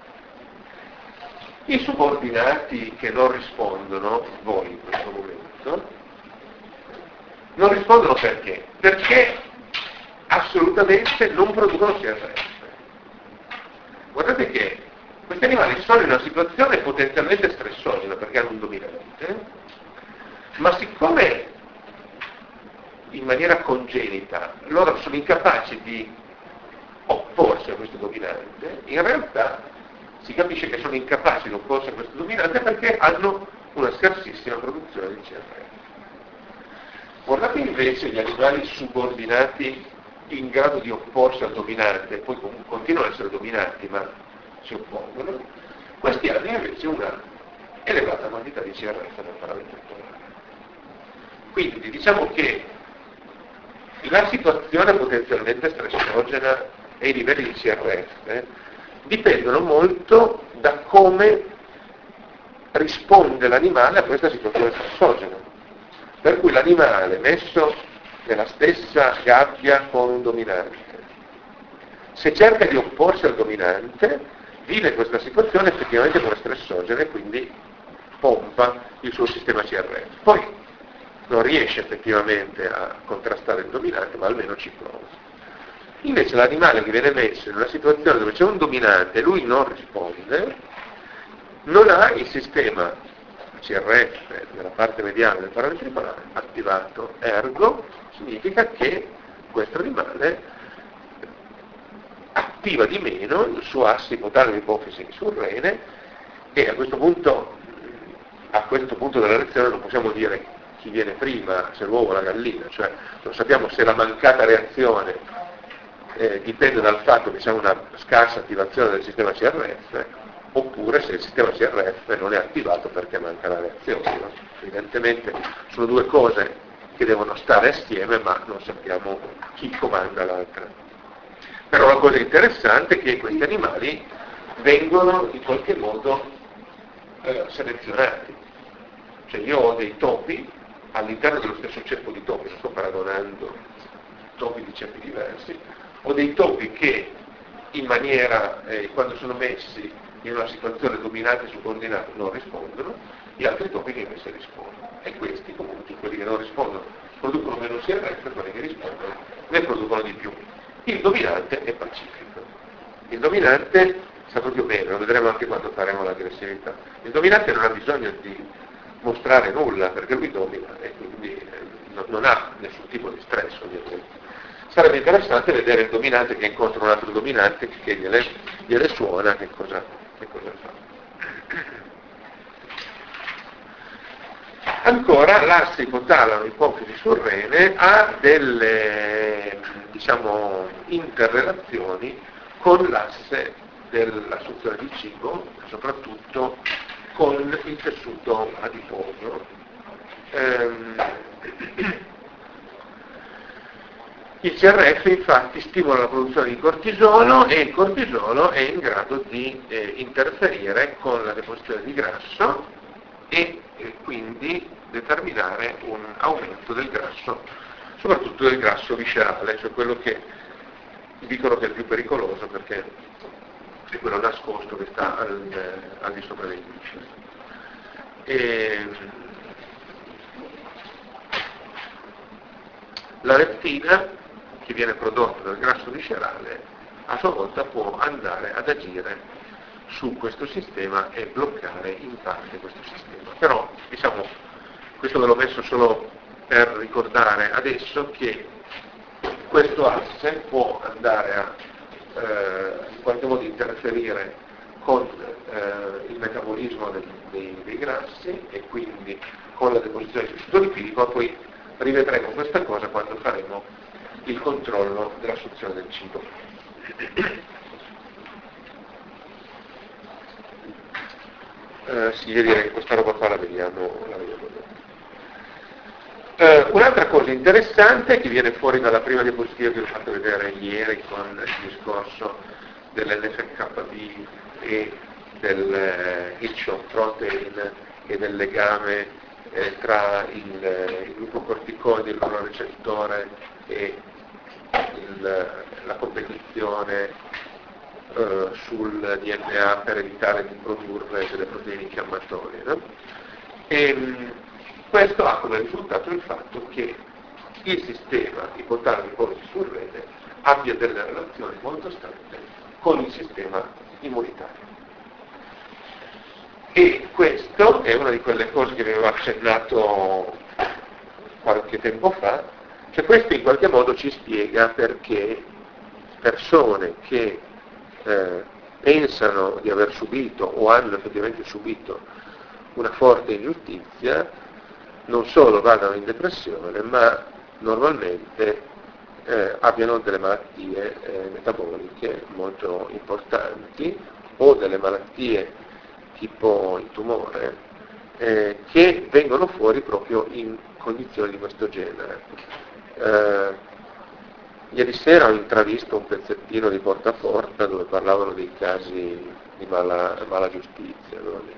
I subordinati che non rispondono, voi in questo momento, non rispondono perché? Perché assolutamente non producono C R F. Guardate che questi animali sono in una situazione potenzialmente stressogena perché hanno un dominante, ma siccome in maniera congenita loro sono incapaci di opporsi a questo dominante, in realtà si capisce che sono incapaci di opporsi a questo dominante perché hanno una scarsissima produzione di C R F. Guardate invece gli animali subordinati in grado di opporsi al dominante, poi continuano ad essere dominanti ma si oppongono, questi hanno invece una elevata quantità di C R F nel paraventricolare. Quindi diciamo che la situazione potenzialmente stressogena e i livelli di C R F dipendono molto da come risponde l'animale a questa situazione stressogena. Per cui l'animale messo nella stessa gabbia con un dominante, se cerca di opporsi al dominante, vive questa situazione effettivamente come stressogena e quindi pompa il suo sistema C R F. Poi non riesce effettivamente a contrastare il dominante, ma almeno ci prova. Invece l'animale che viene messo in una situazione dove c'è un dominante e lui non risponde, non ha il sistema C R F nella parte mediale del paraventricolare attivato, ergo significa che questo animale attiva di meno il suo asse ipotalamo ipofisi surrene e a questo punto a questo punto della lezione non possiamo dire chi viene prima, se l'uovo o la gallina, cioè non sappiamo se la mancata reazione eh, dipende dal fatto che c'è una scarsa attivazione del sistema C R F oppure se il sistema C R F non è attivato perché manca la reazione. No? Evidentemente sono due cose che devono stare assieme ma non sappiamo chi comanda l'altra. Però la cosa interessante è che questi animali vengono in qualche modo eh, selezionati. Cioè io ho dei topi all'interno dello stesso ceppo di topi, non sto paragonando topi di ceppi diversi, ho dei topi che in maniera, eh, quando sono messi in una situazione dominante e subordinata non rispondono, gli altri topi che invece rispondono. E questi comunque, quelli che non rispondono, producono meno C R F, quelli che rispondono ne producono di più. Il dominante è pacifico. Il dominante sta proprio bene, lo vedremo anche quando faremo l'aggressività. Il dominante non ha bisogno di mostrare nulla perché lui domina e quindi eh, non ha nessun tipo di stress ovviamente. Sarebbe interessante vedere il dominante che incontra un altro dominante che gliele, gliele suona, che cosa, che cosa fa. Ancora l'asse ipotalamo ipofisi surrene ha delle diciamo interrelazioni con l'asse dell'assunzione di cibo, soprattutto con il tessuto adiposo. Ehm, il C R F infatti stimola la produzione di cortisolo e il cortisolo è in grado di eh, interferire con la deposizione di grasso e eh, quindi determinare un aumento del grasso, soprattutto del grasso viscerale, cioè quello che dicono che è il più pericoloso perché è quello nascosto che sta al, eh, al di sopra dei visceri. E la leptina che viene prodotta dal grasso viscerale a sua volta può andare ad agire su questo sistema e bloccare in parte questo sistema. Però diciamo, questo ve l'ho messo solo per ricordare adesso che questo asse può andare a eh, in qualche modo interferire con eh, il metabolismo dei, dei, dei grassi e quindi con la deposizione di tessuto lipidico, poi rivedremo questa cosa quando faremo il controllo dell'assunzione del cibo. Eh, sì, io direi che questa roba qua la vediamo, la vediamo dopo. Eh, un'altra cosa interessante che viene fuori dalla prima diapositiva che vi ho fatto vedere ieri con il discorso dell'N F K B e del eh, Hitchcock protein e del legame eh, tra il, il glucocorticoide, il loro recettore e il, la competizione eh, sul D N A per evitare di produrre delle proteine infiammatorie, no? E mh, questo ha come risultato il fatto che il sistema ipotalamico surrene abbia delle relazioni molto strette con il sistema immunitario. E questo è una di quelle cose che vi avevo accennato qualche tempo fa, cioè questo in qualche modo ci spiega perché persone che eh, pensano di aver subito o hanno effettivamente subito una forte ingiustizia non solo vadano in depressione, ma normalmente eh, abbiano delle malattie eh, metaboliche molto importanti o delle malattie tipo il tumore eh, che vengono fuori proprio in condizioni di questo genere. Eh, ieri sera ho intravisto un pezzettino di Porta a Porta dove parlavano dei casi di mala, mala giustizia, no?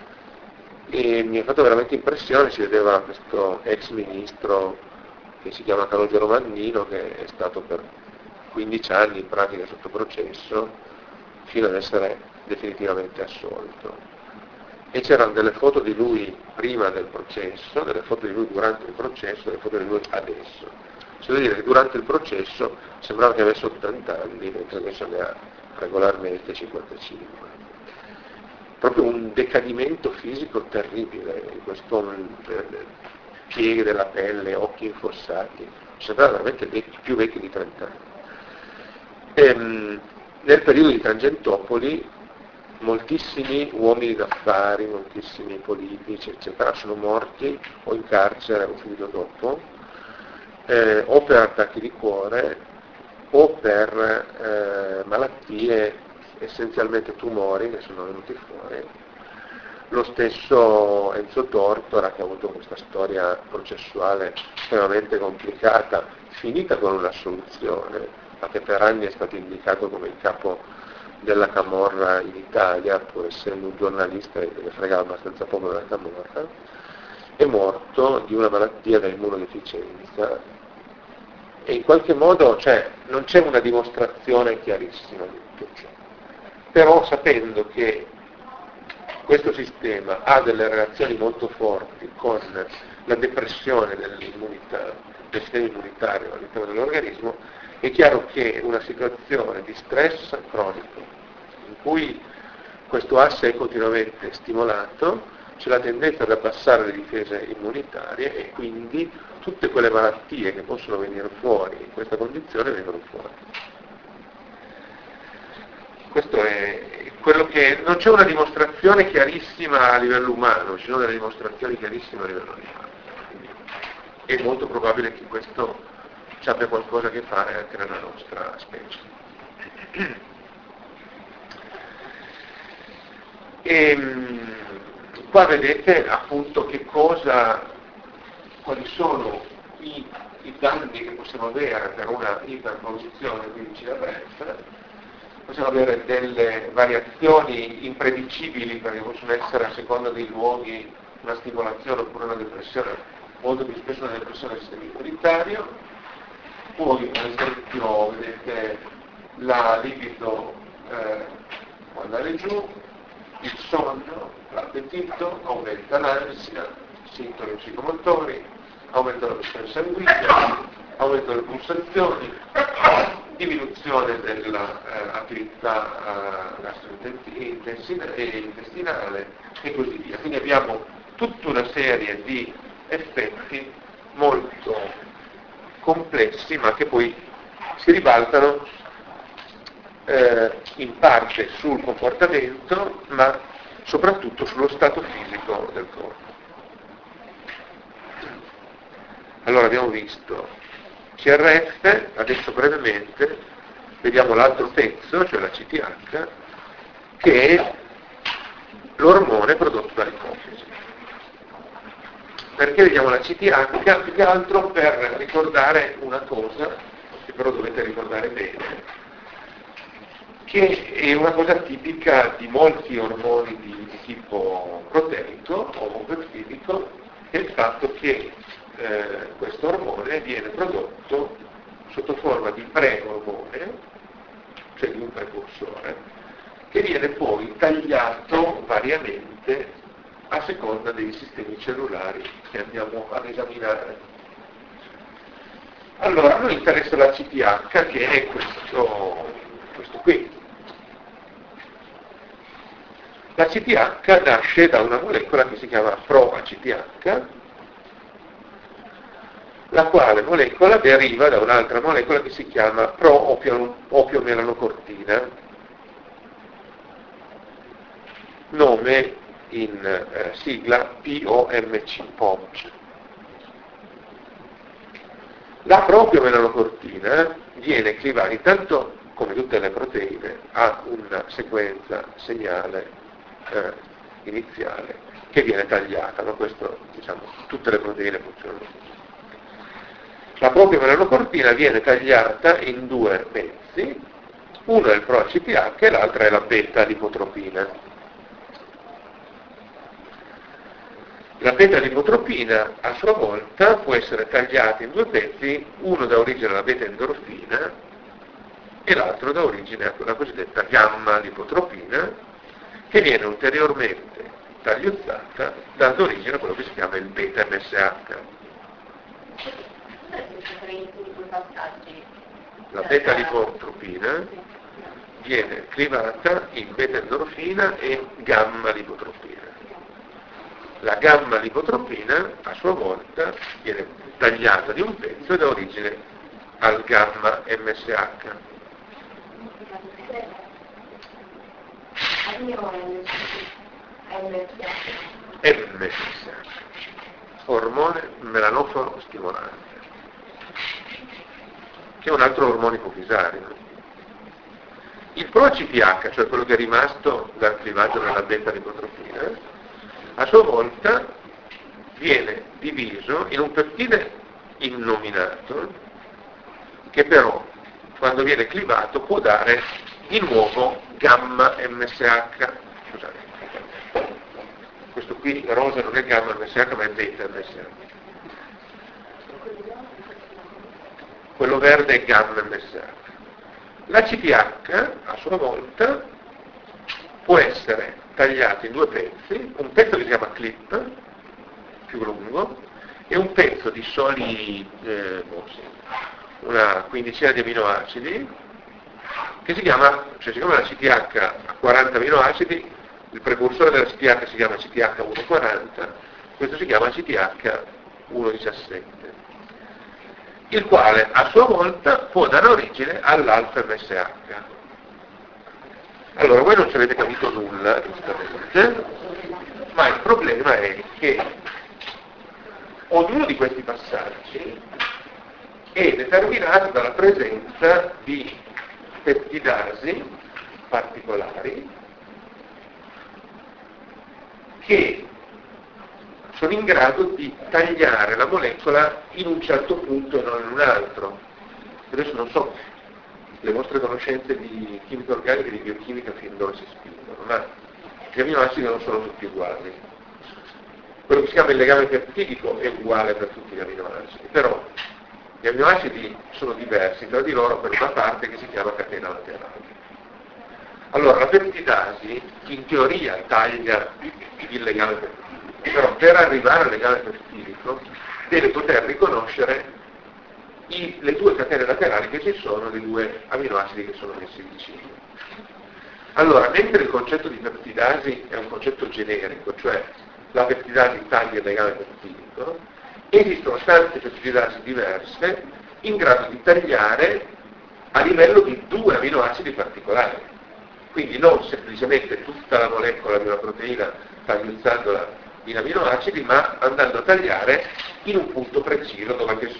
E mi ha fatto veramente impressione, si vedeva questo ex ministro che si chiama Calogero Mannino, che è stato per quindici anni in pratica sotto processo fino ad essere definitivamente assolto. E c'erano delle foto di lui prima del processo, delle foto di lui durante il processo, delle foto di lui adesso. Si vuol dire che durante il processo sembrava che avesse ottanta anni, mentre adesso ne ha regolarmente cinquantacinque. Proprio un decadimento fisico terribile, questo pieghe della pelle, occhi infossati, sembrava veramente vecchi, più vecchi di trenta anni. E, nel periodo di Tangentopoli moltissimi uomini d'affari, moltissimi politici, eccetera, sono morti o in carcere o subito dopo, eh, o per attacchi di cuore o per eh, malattie essenzialmente tumori che sono venuti fuori. Lo stesso Enzo Tortora, che ha avuto questa storia processuale estremamente complicata, finita con un'assoluzione, ma che per anni è stato indicato come il capo della Camorra in Italia, pur essendo un giornalista che ne fregava abbastanza poco della Camorra, è morto di una malattia da immunodeficienza. E in qualche modo, cioè, non c'è una dimostrazione chiarissima di tutto ciò. Però sapendo che questo sistema ha delle relazioni molto forti con la depressione dell'immunità, del sistema immunitario all'interno dell'organismo, è chiaro che una situazione di stress cronico, in cui questo asse è continuamente stimolato, c'è la tendenza ad abbassare le difese immunitarie e quindi tutte quelle malattie che possono venire fuori in questa condizione vengono fuori. Questo è quello che non c'è una dimostrazione chiarissima a livello umano, ci sono delle dimostrazioni chiarissime a livello animale. È molto probabile che questo ci abbia qualcosa a che fare anche nella nostra specie. E qua vedete appunto che cosa, quali sono i, i danni che possiamo avere per una iperposizione, quindi C R F. Possiamo avere delle variazioni impredicibili perché possono essere a seconda dei luoghi una stimolazione oppure una depressione, molto più spesso una depressione del sistema immunitario. Poi per esempio vedete la libido eh, può andare giù, il sonno, l'appetito, aumenta l'ansia, sintomi psicomotori, aumenta la pressione sanguigna, aumenta le pulsazioni, diminuzione dell'attività eh, gastrointestinale e così via. Quindi abbiamo tutta una serie di effetti molto complessi ma che poi si ribaltano eh, in parte sul comportamento ma soprattutto sullo stato fisico del corpo. Allora abbiamo visto C R F, adesso brevemente, vediamo l'altro pezzo, cioè la C T H, che è l'ormone prodotto dall'ipofisi. Perché vediamo la C T H? Più che altro per ricordare una cosa, che però dovete ricordare bene, che è una cosa tipica di molti ormoni di, di tipo proteico o peptidico, è il fatto che eh, questo ormone viene prodotto sotto forma di pre-ormone, cioè di un precursore, che viene poi tagliato variamente a seconda dei sistemi cellulari che andiamo ad esaminare. Allora, a noi interessa la C T H, che è questo, questo qui. La C T H nasce da una molecola che si chiama pro-A C T H, la quale molecola deriva da un'altra molecola che si chiama pro-opiomelanocortina, nome in eh, sigla P O M C, P O M C. La pro-opiomelanocortina viene clivata, intanto come tutte le proteine, ha una sequenza segnale eh, iniziale che viene tagliata, no? Questo, diciamo, tutte le proteine funzionano così. La pro-opiomelanocortina viene tagliata in due pezzi, uno è il pro-A C T H e l'altra è la beta-lipotropina. La beta-lipotropina a sua volta può essere tagliata in due pezzi, uno da origine alla beta-endorfina e l'altro da origine alla cosiddetta gamma-lipotropina, che viene ulteriormente tagliuzzata, dando origine a quello che si chiama il beta-M S H. La beta-lipotropina viene clivata in beta-endorfina e gamma-lipotropina. La gamma-lipotropina a sua volta viene tagliata di un pezzo e dà origine al gamma-M S H. M S H, ormone melanoforo stimolante, che è un altro ormone ipofisario. Il pro-A C T H, cioè quello che è rimasto dal clivaggio della beta-lipotropina, a sua volta viene diviso in un peptide innominato che però quando viene clivato può dare di nuovo gamma M S H. Scusate, questo qui rosa non è gamma M S H ma è beta M S H. Quello verde è gamma M S H. La C T H a sua volta può essere tagliata in due pezzi, un pezzo che si chiama clip, più lungo, e un pezzo di soli, eh, una quindicina di aminoacidi, che si chiama, cioè siccome la C T H ha quaranta aminoacidi, il precursore della C T H si chiama C T H uno quaranta, questo si chiama C T H uno diciassette, il quale a sua volta può dare origine all'alfa M S H. Allora, voi non ci avete capito nulla, giustamente, ma il problema è che ognuno di questi passaggi è determinato dalla presenza di peptidasi particolari che sono in grado di tagliare la molecola in un certo punto e non in un altro. Adesso non so le vostre conoscenze di chimica organica e di biochimica fin dove si spingono, ma gli aminoacidi non sono tutti uguali. Quello che si chiama il legame peptidico è uguale per tutti gli aminoacidi, però gli aminoacidi sono diversi tra di loro per una parte che si chiama catena laterale. Allora, la peptidasi in teoria taglia il legame peptidico, però per arrivare al legame peptidico deve poter riconoscere i, le due catene laterali che ci sono, dei due aminoacidi che sono messi vicini. Allora, mentre il concetto di peptidasi è un concetto generico, cioè la peptidasi taglia il legame peptidico, esistono tante peptidasi diverse in grado di tagliare a livello di due aminoacidi particolari. Quindi non semplicemente tutta la molecola di una proteina tagliuzzandola in aminoacidi, ma andando a tagliare in un punto preciso, dove che so,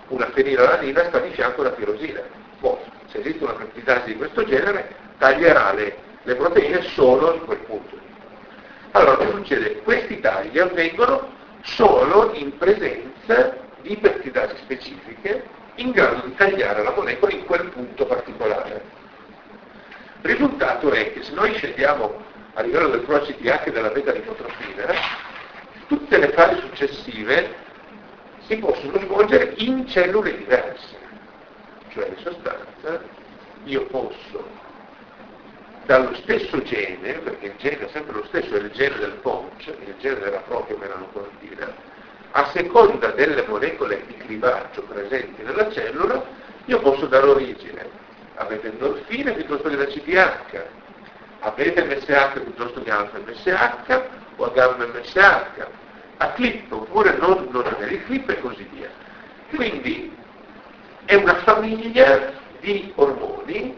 una fenilalanina sta di fianco alla tirosina. Poi, se esiste una peptidasi di questo genere, taglierà le, le proteine solo in quel punto. Allora, cosa succede? Questi tagli avvengono solo in presenza di peptidasi specifiche in grado di tagliare la molecola in quel punto particolare. Il risultato è che se noi scendiamo a livello del pro C T H e della beta-lipotrofina, tutte le fasi successive si possono svolgere in cellule diverse. Cioè, in sostanza, io posso, dallo stesso gene, perché il gene è sempre lo stesso, è il gene del P O N C, il gene della propria melanocortina, a seconda delle molecole di clivaggio presenti nella cellula, io posso dare origine a beta-endorfine piuttosto che da C T H, a beta-M S H piuttosto che alfa-M S H, o a gamma-M S H, a clip oppure non, non avere il clip e così via. Quindi è una famiglia di ormoni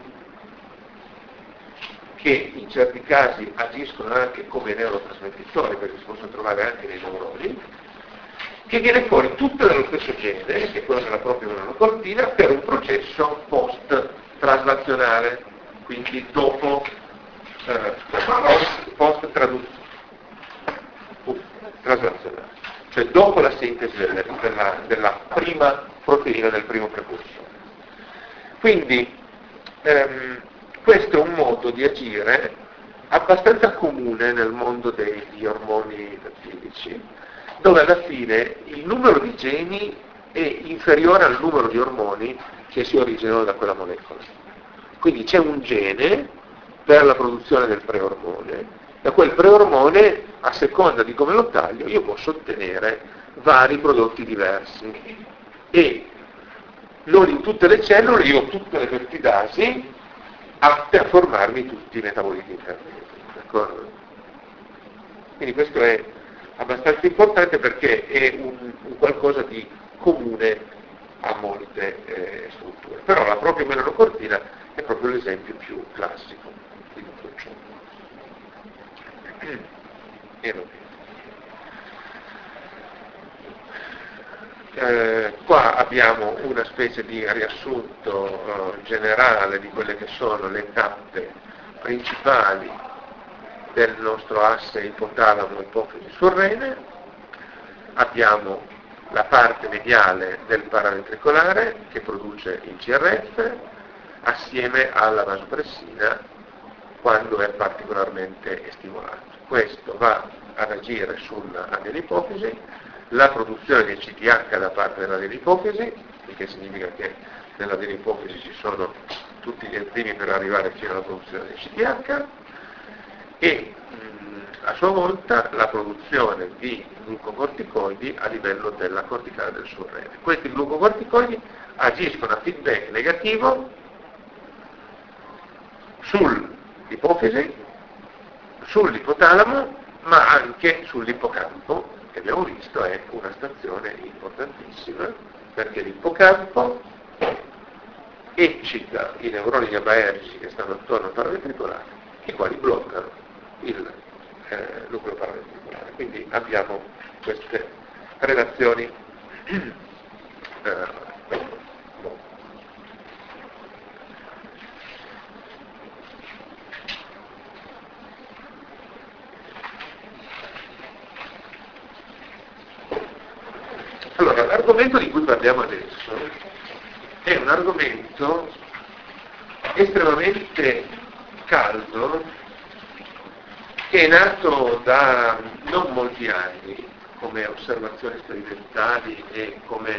che in certi casi agiscono anche come neurotrasmettitori, perché si possono trovare anche nei neuroni, che viene fuori tutto dallo stesso gene, che è quello della propria melanocortina, per un processo post-traslazionale, quindi dopo eh, post-traduzione, traslazionale, cioè dopo la sintesi della, della, della prima proteina del primo precursore. Quindi ehm, questo è un modo di agire abbastanza comune nel mondo degli ormoni peptidici, dove alla fine il numero di geni è inferiore al numero di ormoni che si originano da quella molecola. Quindi c'è un gene per la produzione del preormone, da quel preormone, a seconda di come lo taglio, io posso ottenere vari prodotti diversi. E non in tutte le cellule io ho tutte le peptidasi atte a formarmi tutti i metaboliti intermedi. D'accordo? Quindi questo è abbastanza importante perché è un, un qualcosa di comune a molte eh, strutture. Però la propria melanocortina è proprio l'esempio più classico di tutto ciò. E non Eh, qua abbiamo una specie di riassunto eh, generale di quelle che sono le tappe principali del nostro asse ipotalamo ipofisi surrene. Abbiamo la parte mediale del paraventricolare che produce il C R F assieme alla vasopressina quando è particolarmente stimolato. Questo va ad agire sulla dell'ipofisi, la produzione del C T H da parte della dell'ipofisi, il che significa che nella dell'ipofisi ci sono tutti gli enzimi per arrivare fino alla produzione del C T H e mh, a sua volta la produzione di glucocorticoidi a livello della corticale del surrene. Questi glucocorticoidi agiscono a feedback negativo sull'ipofisi, sull'ipotalamo, ma anche sull'ippocampo, che abbiamo visto è una stazione importantissima, perché l'ippocampo eccita i neuroni GABAergici che stanno attorno al paraventricolare, i quali bloccano il eh, nucleo paraventricolare. Quindi abbiamo queste relazioni eh, Allora, l'argomento di cui parliamo adesso è un argomento estremamente caldo che è nato da non molti anni come osservazioni sperimentali e come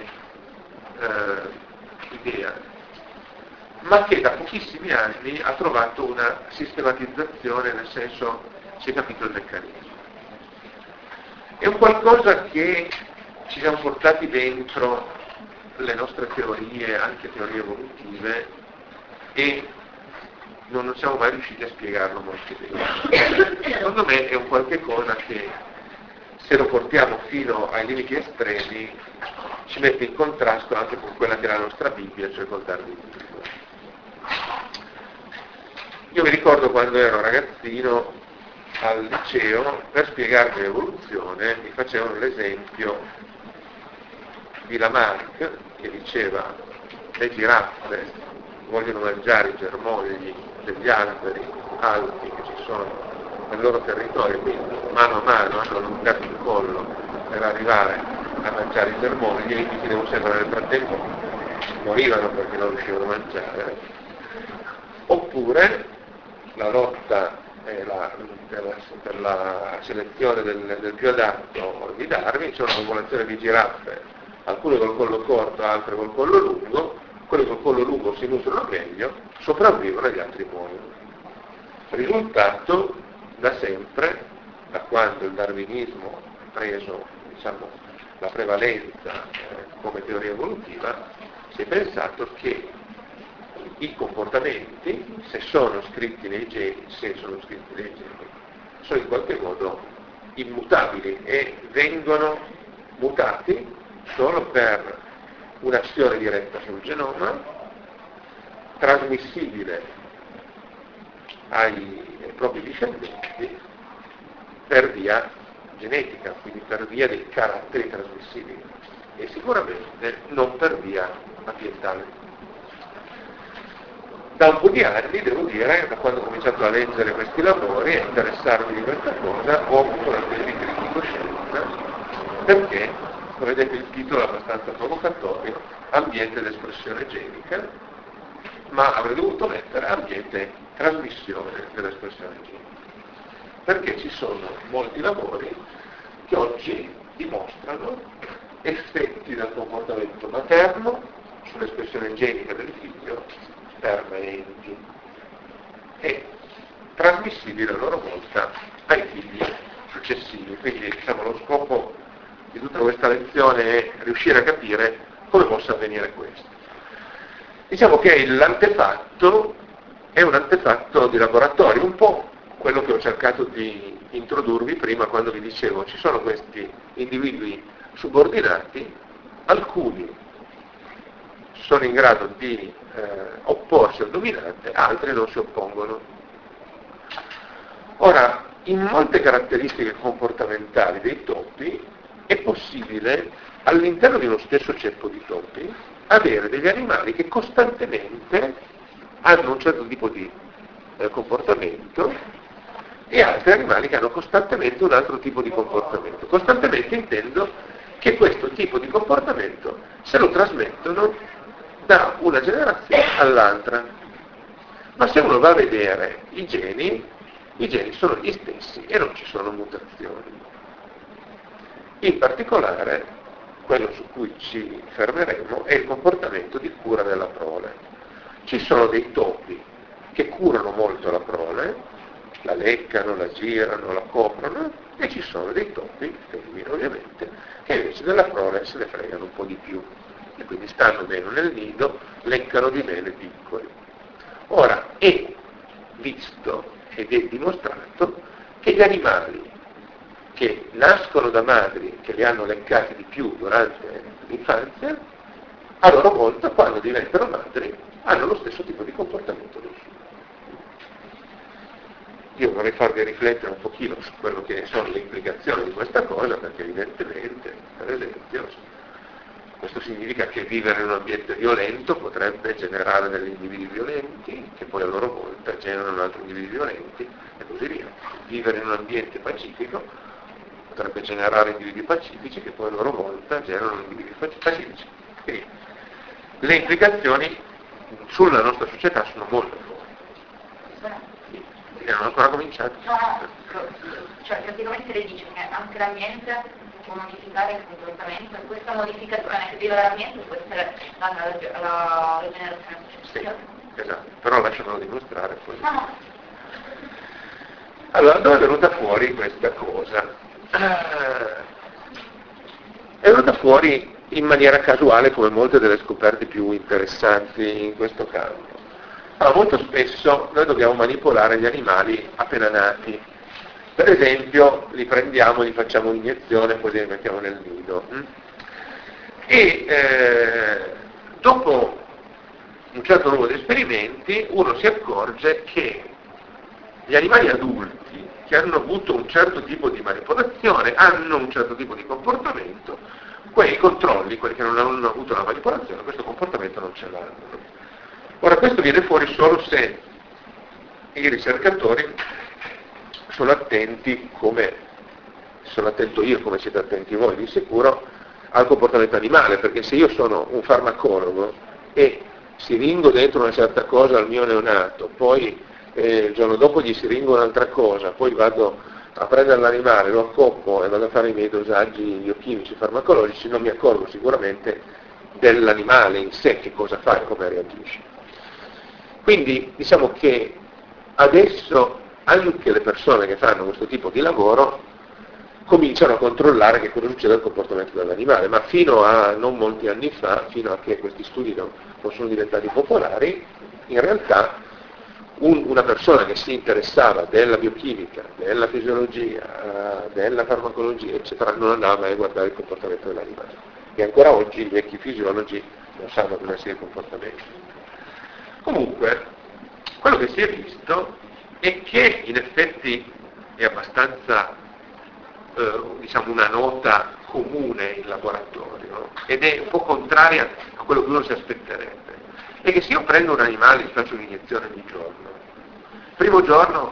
eh, idea, ma che da pochissimi anni ha trovato una sistematizzazione, nel senso si è capito il meccanismo. È un qualcosa che ci siamo portati dentro le nostre teorie, anche teorie evolutive, e non siamo mai riusciti a spiegarlo molto bene. Secondo me è un qualche cosa che, se lo portiamo fino ai limiti estremi, ci mette in contrasto anche con quella che è la nostra Bibbia, cioè col darwinismo. Io mi ricordo quando ero ragazzino al liceo, per spiegarmi l'evoluzione mi facevano l'esempio di Lamarck, che diceva le giraffe vogliono mangiare i germogli degli alberi alti che ci sono nel loro territorio, quindi mano a mano hanno allungato il collo per arrivare a mangiare i germogli e i figli devono sempre nel frattempo morivano perché non riuscivano a mangiare. Oppure la lotta eh, la, per, la, per la selezione del, del più adatto di Darwin, c'è una popolazione di giraffe, alcune col collo corto, altre col collo lungo, quelle col collo lungo si nutrono meglio, sopravvivono e gli altri muoiono. Risultato, da sempre, da quando il darwinismo ha preso diciamo, la prevalenza eh, come teoria evolutiva, si è pensato che i comportamenti, se sono scritti nei geni, se sono scritti nei geni, sono in qualche modo immutabili e vengono mutati solo per un'azione diretta sul genoma, trasmissibile ai, ai propri discendenti per via genetica, quindi per via dei caratteri trasmissibili e sicuramente non per via ambientale. Da un po' di anni, devo dire, da quando ho cominciato a leggere questi lavori e a interessarmi di questa cosa, ho avuto una specie di criticoscienza, perché, come vedete il titolo è abbastanza provocatorio, ambiente d'espressione genica, ma avrei dovuto mettere ambiente trasmissione dell'espressione genica, perché ci sono molti lavori che oggi dimostrano effetti del comportamento materno sull'espressione genica del figlio permanenti e trasmissibili a loro volta ai figli successivi. Quindi diciamo, lo scopo di tutta questa lezione è riuscire a capire come possa avvenire questo. Diciamo che l'antefatto è un antefatto di laboratorio, un po' quello che ho cercato di introdurvi prima quando vi dicevo ci sono questi individui subordinati, alcuni sono in grado di eh, opporsi al dominante, altri non si oppongono. Ora, in molte caratteristiche comportamentali dei topi è possibile, all'interno di uno stesso ceppo di topi, avere degli animali che costantemente hanno un certo tipo di eh, comportamento e altri animali che hanno costantemente un altro tipo di comportamento. Costantemente intendo che questo tipo di comportamento se lo trasmettono da una generazione all'altra. Ma se uno va a vedere i geni, i geni sono gli stessi e non ci sono mutazioni. In particolare, quello su cui ci fermeremo è il comportamento di cura della prole. Ci sono dei topi che curano molto la prole, la leccano, la girano, la coprono, e ci sono dei topi, femmine ovviamente, che invece della prole se ne fregano un po' di più. E quindi stanno meno nel nido, leccano di meno i piccoli. Ora, è visto ed è dimostrato che gli animali che nascono da madri che li hanno leccati di più durante l'infanzia, a loro volta, quando diventano madri, hanno lo stesso tipo di comportamento dei figli. Io vorrei farvi riflettere un pochino su quello che sono le implicazioni di questa cosa, perché evidentemente, per esempio, questo significa che vivere in un ambiente violento potrebbe generare degli individui violenti, che poi a loro volta generano altri individui violenti, e così via. Vivere in un ambiente pacifico potrebbe generare individui pacifici, che poi a loro volta generano individui pacifici. Quindi le implicazioni sulla nostra società sono molto forti. E non ho ancora cominciato. No, cioè praticamente lei dice che anche l'ambiente può modificare il comportamento e questa modificazione che vive l'ambiente può essere la, la, la rigenerazione successiva. Sì, esatto, però lasciamelo dimostrare poi. No, no. Allora, dove è venuta fuori questa cosa? È venuta fuori in maniera casuale, come molte delle scoperte più interessanti in questo campo. Allora, molto spesso noi dobbiamo manipolare gli animali appena nati. Per esempio, li prendiamo, li facciamo un'iniezione e poi li mettiamo nel nido. E eh, dopo un certo numero di esperimenti, uno si accorge che gli animali adulti che hanno avuto un certo tipo di manipolazione, hanno un certo tipo di comportamento, quei controlli, quelli che non hanno avuto la manipolazione, questo comportamento non ce l'hanno. Ora questo viene fuori solo se i ricercatori sono attenti, come sono attento io, come siete attenti voi di sicuro, al comportamento animale, perché se io sono un farmacologo e siringo dentro una certa cosa al mio neonato, poi eh, il giorno dopo gli siringo un'altra cosa, poi vado a prendere l'animale, lo accoppo e vado a fare i miei dosaggi biochimici, farmacologici, non mi accorgo sicuramente dell'animale in sé, che cosa fa e come reagisce. Quindi diciamo che adesso anche le persone che fanno questo tipo di lavoro cominciano a controllare che cosa succede al comportamento dell'animale, ma fino a non molti anni fa, fino a che questi studi non, non sono diventati popolari, in realtà un, una persona che si interessava della biochimica, della fisiologia, della farmacologia, eccetera, non andava mai a guardare il comportamento dell'animale. E ancora oggi i vecchi fisiologi non sanno come sia il comportamento. Comunque, quello che si è visto è che in effetti è abbastanza eh, diciamo una nota comune in laboratorio ed è un po' contraria a quello che uno si aspetterebbe. È che se io prendo un animale e gli faccio un'iniezione di giorno, primo giorno,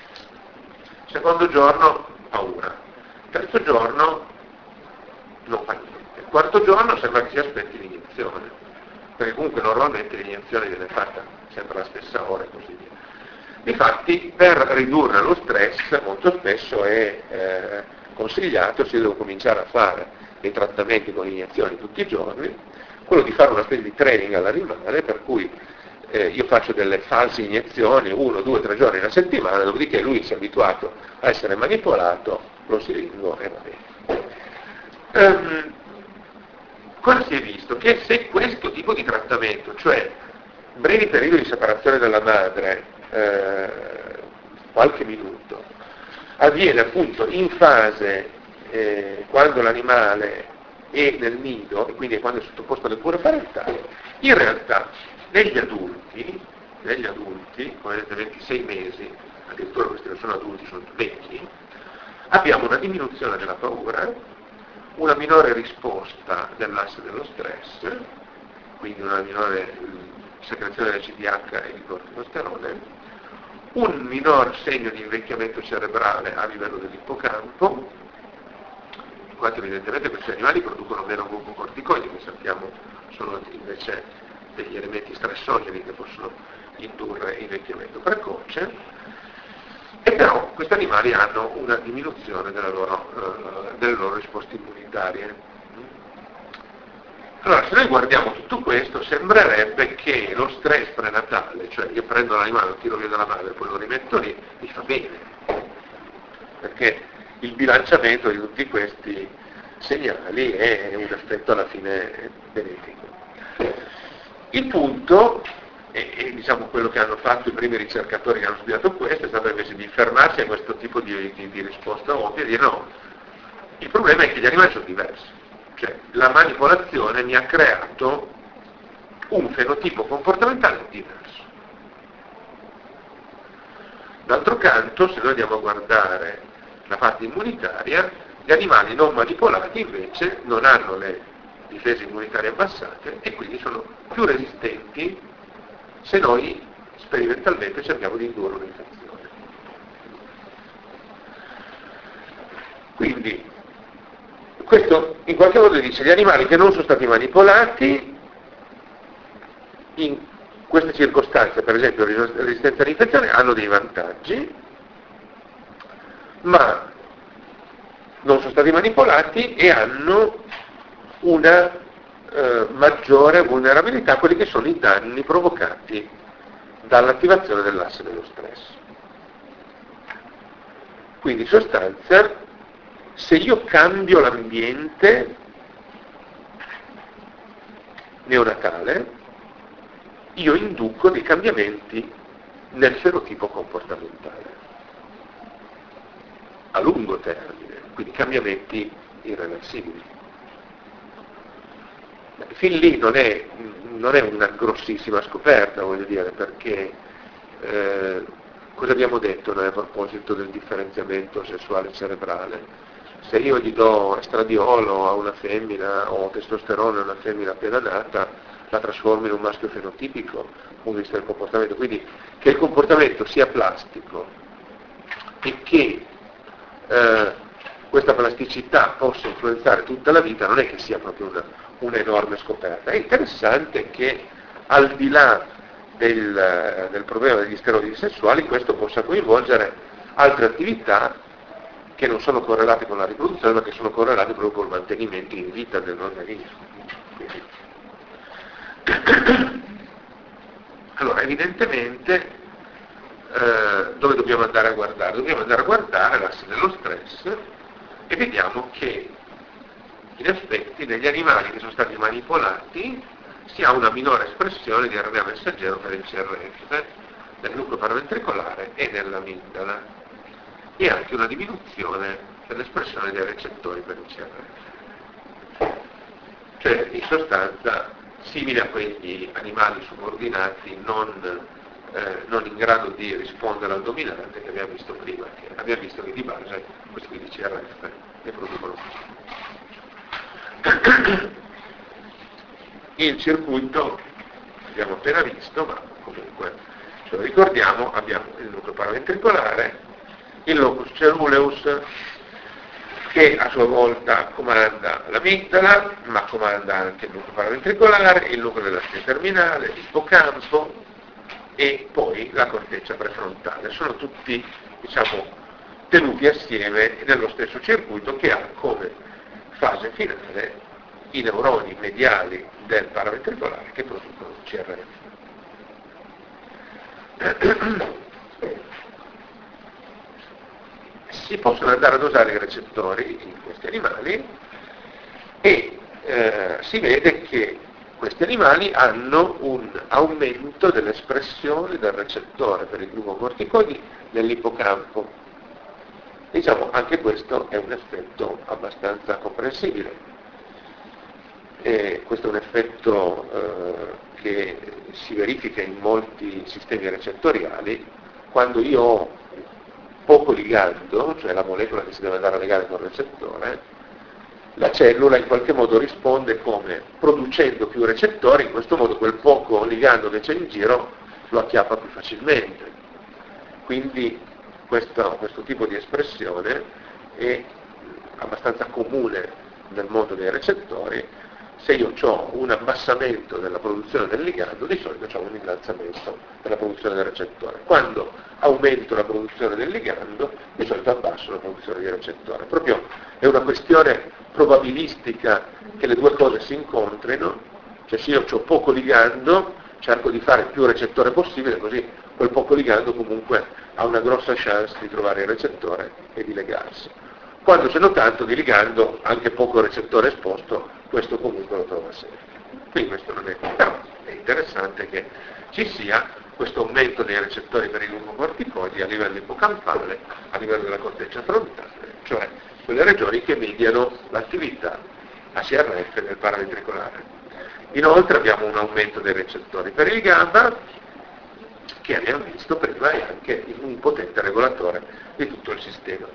secondo giorno paura, terzo giorno non fa niente, quarto giorno sembra che si aspetti l'iniezione, perché comunque normalmente l'iniezione viene fatta sempre alla stessa ora e così via. Difatti, per ridurre lo stress molto spesso è eh, consigliato, si deve cominciare a fare dei trattamenti con iniezioni tutti i giorni, quello di fare una specie di training all'animale, per cui eh, io faccio delle false iniezioni, uno, due, tre giorni alla settimana, dopodiché lui si è abituato a essere manipolato, lo siringo e va bene. Um, cosa si è visto? Che se questo tipo di trattamento, cioè brevi periodi di separazione dalla madre, eh, qualche minuto, avviene appunto in fase eh, quando l'animale è nel nido e quindi quando è sottoposto alle cure parentali, in realtà negli adulti, negli adulti, come vedete ventisei mesi, addirittura questi non sono adulti, sono vecchi, abbiamo una diminuzione della paura, una minore risposta dell'asse dello stress, quindi una minore secrezione del C D H e di corticosterone, un minor segno di invecchiamento cerebrale a livello dell'ippocampo, in quanto evidentemente questi animali producono meno glucocorticoidi, che sappiamo sono invece degli elementi stressogeni che possono indurre invecchiamento precoce, e però questi animali hanno una diminuzione della loro, eh, delle loro risposte immunitarie. Allora, se noi guardiamo tutto questo, sembrerebbe che lo stress prenatale, cioè io prendo l'animale, lo tiro via dalla madre, poi lo rimetto lì, mi fa bene, perché il bilanciamento di tutti questi segnali è un effetto alla fine benefico. Il punto, e, e diciamo quello che hanno fatto i primi ricercatori che hanno studiato questo, è stato invece di fermarsi a questo tipo di, di, di risposta ovvia e dire no, il problema è che gli animali sono diversi. Cioè, la manipolazione mi ha creato un fenotipo comportamentale diverso. D'altro canto, se noi andiamo a guardare la parte immunitaria, gli animali non manipolati invece non hanno le difese immunitarie abbassate e quindi sono più resistenti se noi sperimentalmente cerchiamo di indurre un'infezione. Quindi, questo in qualche modo dice gli animali che non sono stati manipolati in queste circostanze, per esempio resistenza all'infezione, hanno dei vantaggi, ma non sono stati manipolati e hanno una eh, maggiore vulnerabilità a quelli che sono i danni provocati dall'attivazione dell'asse dello stress. Quindi in sostanza, se io cambio l'ambiente neonatale, io induco dei cambiamenti nel fenotipo comportamentale a lungo termine, quindi cambiamenti irreversibili. Fin lì non è, non è una grossissima scoperta, voglio dire, perché eh, cosa abbiamo detto noi a proposito del differenziamento sessuale cerebrale? Se io gli do estradiolo a una femmina o testosterone a una femmina appena nata, la trasformo in un maschio fenotipico dal punto di vista del comportamento. Quindi che il comportamento sia plastico e che eh, questa plasticità possa influenzare tutta la vita non è che sia proprio una, un'enorme scoperta. È interessante che al di là del, del problema degli steroidi sessuali questo possa coinvolgere altre attività che non sono correlate con la riproduzione, ma che sono correlate proprio col mantenimento in vita dell'organismo. Allora, evidentemente, eh, dove dobbiamo andare a guardare? Dobbiamo andare a guardare l'asse dello stress e vediamo che, in effetti, negli animali che sono stati manipolati si ha una minore espressione di R N A messaggero per il C R F nel nucleo paraventricolare e nell'amigdala, e anche una diminuzione dell'espressione dei recettori per il C R F. Cioè, in sostanza, simile a quegli animali subordinati non, eh, non in grado di rispondere al dominante che abbiamo visto prima, che abbiamo visto che di base questi di C R F ne producono. Il circuito abbiamo appena visto, ma comunque ce lo ricordiamo, abbiamo il nucleo paraventricolare, il locus ceruleus che a sua volta comanda l'amigdala, ma comanda anche il nucleo paraventricolare, il nucleo della spina terminale, l'ippocampo e poi la corteccia prefrontale. Sono tutti, diciamo, tenuti assieme nello stesso circuito che ha come fase finale i neuroni mediali del paraventricolare che producono C R F. Si possono andare a dosare i recettori in questi animali e eh, si vede che questi animali hanno un aumento dell'espressione del recettore per i glucocorticoidi nell'ippocampo. Diciamo, anche questo è un effetto abbastanza comprensibile. E questo è un effetto eh, che si verifica in molti sistemi recettoriali quando io ho poco ligando, cioè la molecola che si deve andare a legare col recettore, la cellula in qualche modo risponde come producendo più recettori, in questo modo quel poco ligando che c'è in giro lo acchiappa più facilmente. Quindi questo, questo tipo di espressione è abbastanza comune nel mondo dei recettori. Se io ho un abbassamento della produzione del ligando, di solito ho un innalzamento della produzione del recettore. Quando aumento la produzione del ligando, di solito abbasso la produzione del recettore. Proprio è una questione probabilistica che le due cose si incontrino, cioè se io ho poco ligando, cerco di fare più recettore possibile, così quel poco ligando comunque ha una grossa chance di trovare il recettore e di legarsi. Quando ce n'ho tanto di ligando, anche poco recettore esposto, questo comunque lo trova sempre. Quindi questo non è, però è interessante che ci sia questo aumento dei recettori per i glucocorticoidi a livello ippocampale, a livello della corteccia frontale, cioè quelle regioni che mediano l'attività A C R F del paraventricolare. Inoltre abbiamo un aumento dei recettori per il GABA, che abbiamo visto prima è anche un potente regolatore di tutto il sistema.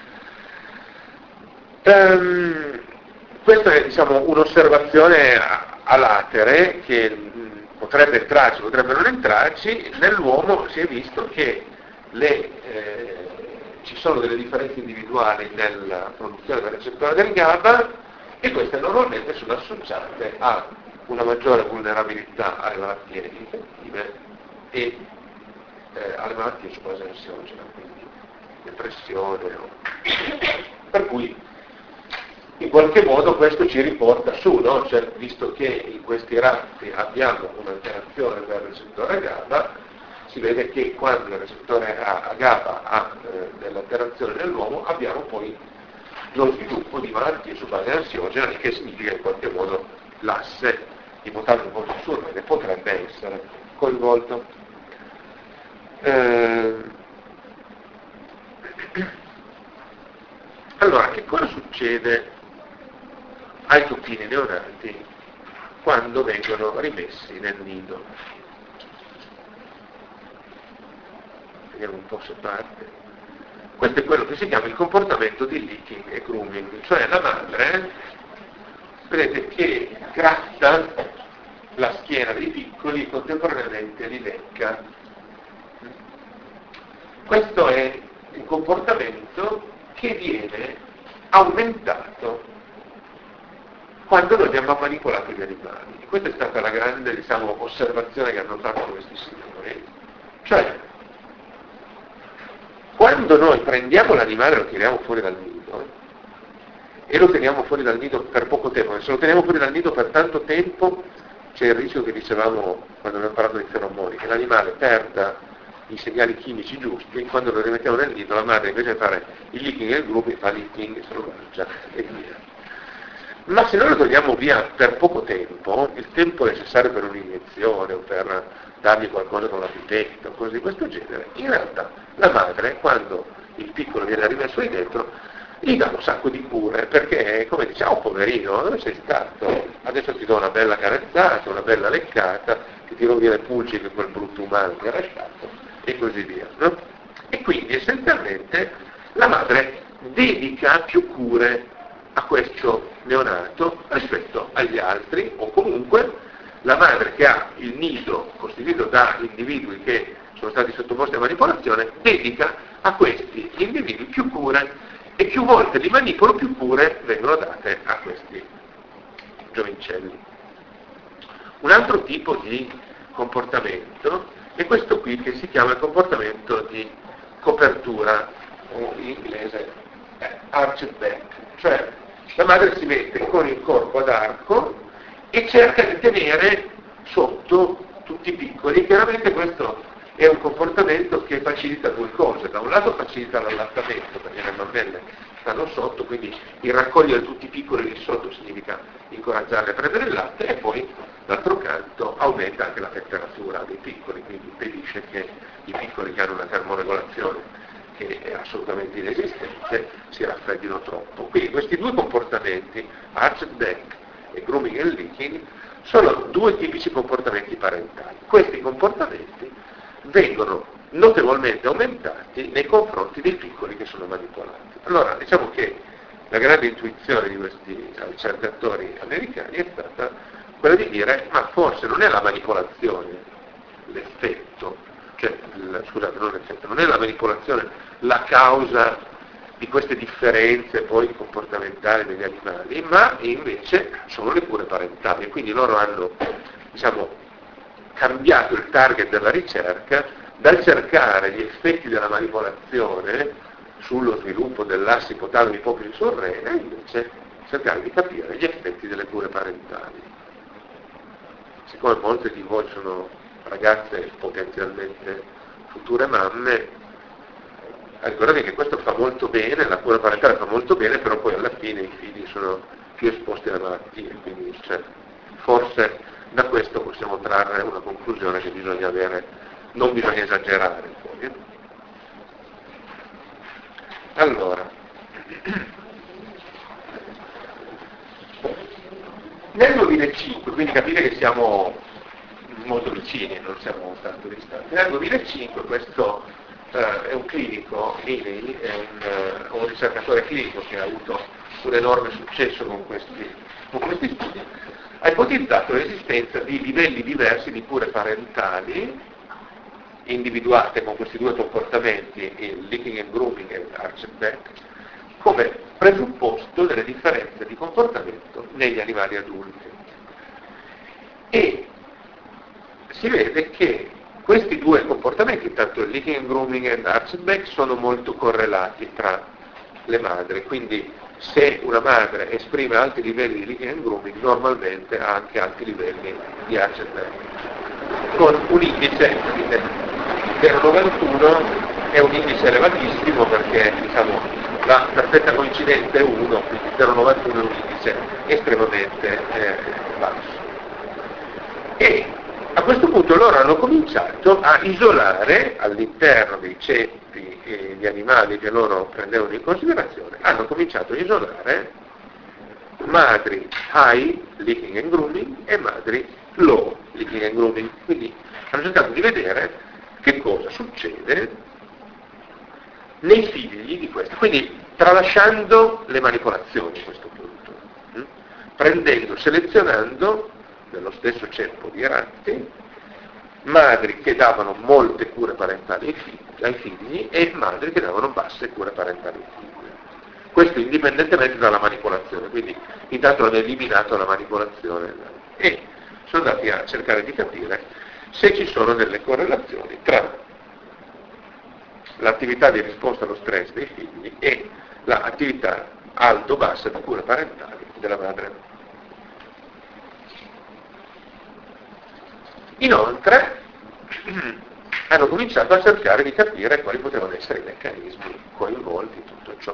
Um, questa è, diciamo, un'osservazione a, a latere che mh, potrebbe entrarci, potrebbe non entrarci. Nell'uomo si è visto che le, eh, ci sono delle differenze individuali nella produzione del recettore del GABA e queste normalmente sono associate a una maggiore vulnerabilità alle malattie infettive e eh, alle malattie su base ansiogena, quindi depressione. O... per cui in qualche modo questo ci riporta su, no? Cioè, visto che in questi ratti abbiamo un'alterazione del recettore GABA, si vede che quando il recettore a GABA ha eh, dell'alterazione nell'uomo abbiamo poi lo sviluppo di malattie su base ansiogena, il che significa in qualche modo l'asse ipotalamo ipotassurmene potrebbe essere coinvolto. Eh... Allora, che cosa succede ai tupini neonati quando vengono rimessi nel nido? teniamo un po' separate. Questo è quello che si chiama il comportamento di leaking e grooming, cioè la madre, vedete, che gratta la schiena dei piccoli e contemporaneamente li lecca. Questo è un comportamento che viene aumentato quando noi abbiamo manipolato gli animali. Questa è stata la grande, diciamo, osservazione che hanno fatto questi signori. Cioè, quando noi prendiamo l'animale e lo tiriamo fuori dal nido, e lo teniamo fuori dal nido per poco tempo, se lo teniamo fuori dal nido per tanto tempo, c'è il rischio che dicevamo quando abbiamo parlato di feromoni, che l'animale perda i segnali chimici giusti, quando lo rimettiamo nel nido la madre invece di fare il leaking e il grooming fa leaking, se lo mangia e via. Ma se noi lo togliamo via per poco tempo, il tempo necessario per un'iniezione o per dargli qualcosa con la pipetta o cose di questo genere, in realtà la madre, quando il piccolo viene rimesso lì dentro, gli dà un sacco di cure, perché come dice, oh poverino, dove sei stato? Adesso ti do una bella carezzata, una bella leccata, ti tiro via le pulci che quel brutto umano ti ha lasciato, e così via. No? E quindi essenzialmente la madre dedica più cure a questo neonato rispetto agli altri, o comunque la madre che ha il nido costituito da individui che sono stati sottoposti a manipolazione dedica a questi individui più cure, e più volte li manipolo più cure vengono date a questi giovincelli. Un altro tipo di comportamento è questo qui, che si chiama il comportamento di copertura, o in inglese eh, arched back, cioè la madre si mette con il corpo ad arco e cerca di tenere sotto tutti i piccoli. Chiaramente questo è un comportamento che facilita due cose: da un lato facilita l'allattamento, perché le mammelle stanno sotto, quindi il raccogliere tutti i piccoli lì sotto significa incoraggiarli a prendere il latte, e poi d'altro canto aumenta anche la temperatura dei piccoli, quindi impedisce che i piccoli che hanno una termoregolazione che è assolutamente inesistente si raffreddino troppo. Quindi questi due comportamenti, arched back e grooming and leaking, sono due tipici comportamenti parentali. Questi comportamenti vengono notevolmente aumentati nei confronti dei piccoli che sono manipolati. Allora, diciamo che la grande intuizione di questi ricercatori americani è stata quella di dire: ma forse non è la manipolazione l'effetto, cioè, il, scusate, non l'effetto, non è la manipolazione la causa di queste differenze poi comportamentali degli animali, ma invece sono le cure parentali. Quindi loro hanno, diciamo, cambiato il target della ricerca dal cercare gli effetti della manipolazione sullo sviluppo dell'asse ipotalamo ipofisi surrene, invece cercare di capire gli effetti delle cure parentali. Siccome molte di voi sono ragazze potenzialmente future mamme, ricordate che questo fa molto bene, la cura parentale fa molto bene, però poi alla fine i figli sono più esposti alle malattie, quindi cioè, forse da questo possiamo trarre una conclusione che bisogna avere, non bisogna esagerare poi. Eh? Allora, nel duemilacinque, quindi capite che siamo molto vicini, non siamo tanto distanti, nel duemilacinque questo eh, è un clinico, Healy, è un, uh, un ricercatore clinico che ha avuto un enorme successo con questi, con questi studi, ha ipotizzato l'esistenza di livelli diversi di cure parentali individuate con questi due comportamenti, il leaking and grooming e arched back, come presupposto delle differenze di comportamento negli animali adulti. E si vede che questi due comportamenti, intanto il leaking and grooming e arched back, sono molto correlati tra le madri, quindi se una madre esprime alti livelli di leaking and grooming, normalmente ha anche alti livelli di arched back, con un indice zero virgola novantuno è un indice elevatissimo, perché diciamo la perfetta coincidenza è uno, quindi zero virgola novantuno è un indice estremamente eh, basso. E a questo punto loro hanno cominciato a isolare all'interno dei ceppi e gli animali che loro prendevano in considerazione, hanno cominciato a isolare madri high leaking and grooming e madri low leaking and grooming. Quindi hanno cercato di vedere che cosa succede nei figli di questi, quindi tralasciando le manipolazioni a questo punto, hm? prendendo, selezionando nello stesso ceppo di ratti madri che davano molte cure parentali ai figli, ai figli e madri che davano basse cure parentali ai figli. Questo indipendentemente dalla manipolazione, quindi intanto hanno eliminato la manipolazione e sono andati a cercare di capire se ci sono delle correlazioni tra l'attività di risposta allo stress dei figli e l'attività alto-bassa di cure parentali della madre. Inoltre hanno cominciato a cercare di capire quali potevano essere i meccanismi coinvolti in tutto ciò.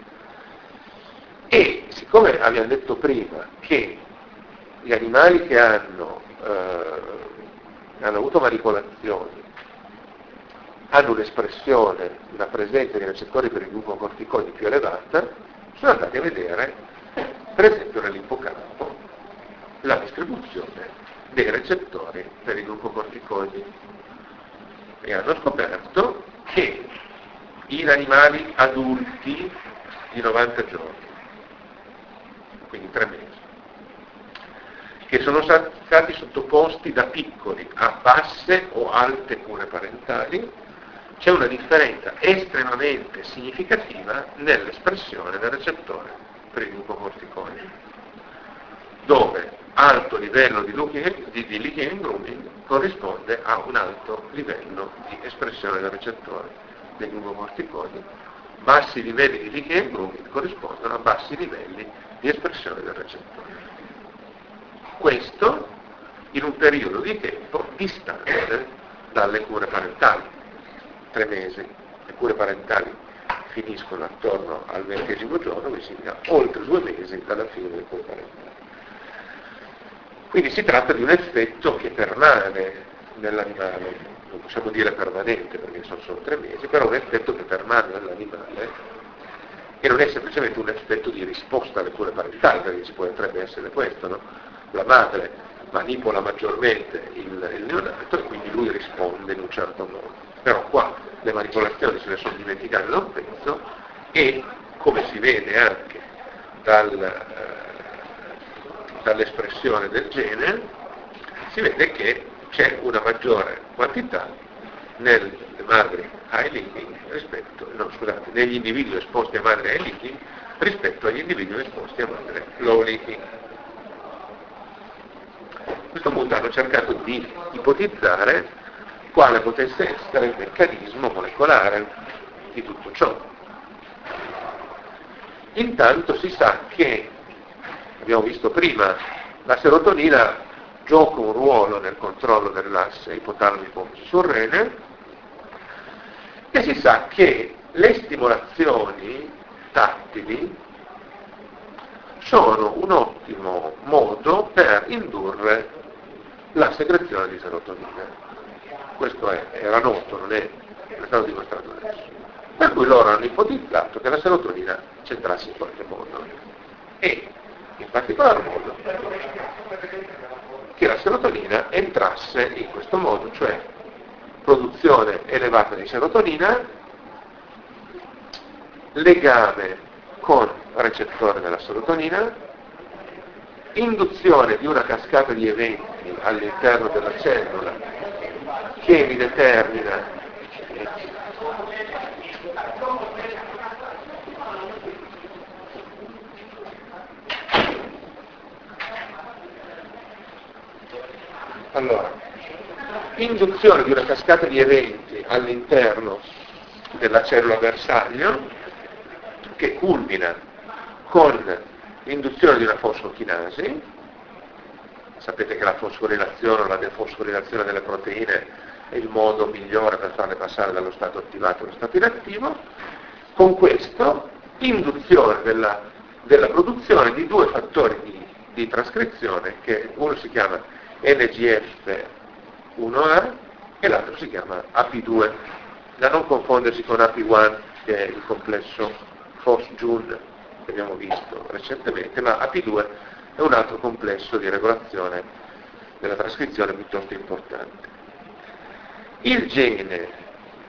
E siccome abbiamo detto prima che gli animali che hanno, eh, hanno avuto manipolazioni hanno un'espressione, una presenza di recettori per il glucocorticoidi più elevata, sono andati a vedere, per esempio nell'ippocampo, la distribuzione dei recettori per i glucocorticoidi e hanno scoperto che in animali adulti di novanta giorni, quindi tre mesi, che sono stati sottoposti da piccoli a basse o alte cure parentali, c'è una differenza estremamente significativa nell'espressione del recettore per i glucocorticoidi, dove alto livello di, di, di leaking and grooming corrisponde a un alto livello di espressione del recettore dei glucocorticoidi, bassi livelli di leaking and grooming corrispondono a bassi livelli di espressione del recettore. Questo in un periodo di tempo distante dalle cure parentali, tre mesi, le cure parentali finiscono attorno al ventesimo giorno, quindi significa oltre due mesi dalla fine delle cure parentali. Quindi si tratta di un effetto che permane nell'animale, non possiamo dire permanente perché sono solo tre mesi, però un effetto che permane nell'animale e non è semplicemente un effetto di risposta alle cure parentali, perché ci potrebbe essere questo, no? La madre manipola maggiormente il, il neonato e quindi lui risponde in un certo modo. Però qua le manipolazioni se ne sono dimenticate da un pezzo e, come si vede anche dal, eh, dall'espressione del gene, si vede che c'è una maggiore quantità nelle madri high leaking rispetto, no scusate, negli individui esposti a madre high leaking rispetto agli individui esposti a madre low leaking. A questo punto hanno cercato di ipotizzare quale potesse essere il meccanismo molecolare di tutto ciò. Intanto si sa che, abbiamo visto prima, la serotonina gioca un ruolo nel controllo dell'asse ipotalamo-ipofisi sul rene e si sa che le stimolazioni tattili sono un ottimo modo per indurre la secrezione di serotonina. Questo è, era noto, non è, non è stato dimostrato adesso. Per cui loro hanno ipotizzato che la serotonina c'entrasse in qualche modo. E, in particolar modo, che la serotonina entrasse in questo modo, cioè produzione elevata di serotonina, legame con recettore della serotonina, induzione di una cascata di eventi all'interno della cellula che mi determina allora induzione di una cascata di eventi all'interno della cellula bersaglio che culmina con l'induzione di una fosfochinasi. Sapete che la fosforilazione o la defosforilazione delle proteine è il modo migliore per farle passare dallo stato attivato allo stato inattivo. Con questo, induzione della, della produzione di due fattori di, di trascrizione, che uno si chiama N G F uno A e l'altro si chiama A P due, da non confondersi con A P uno, che è il complesso Fos-Jun che abbiamo visto recentemente, ma A P due è un altro complesso di regolazione della trascrizione piuttosto importante. Il gene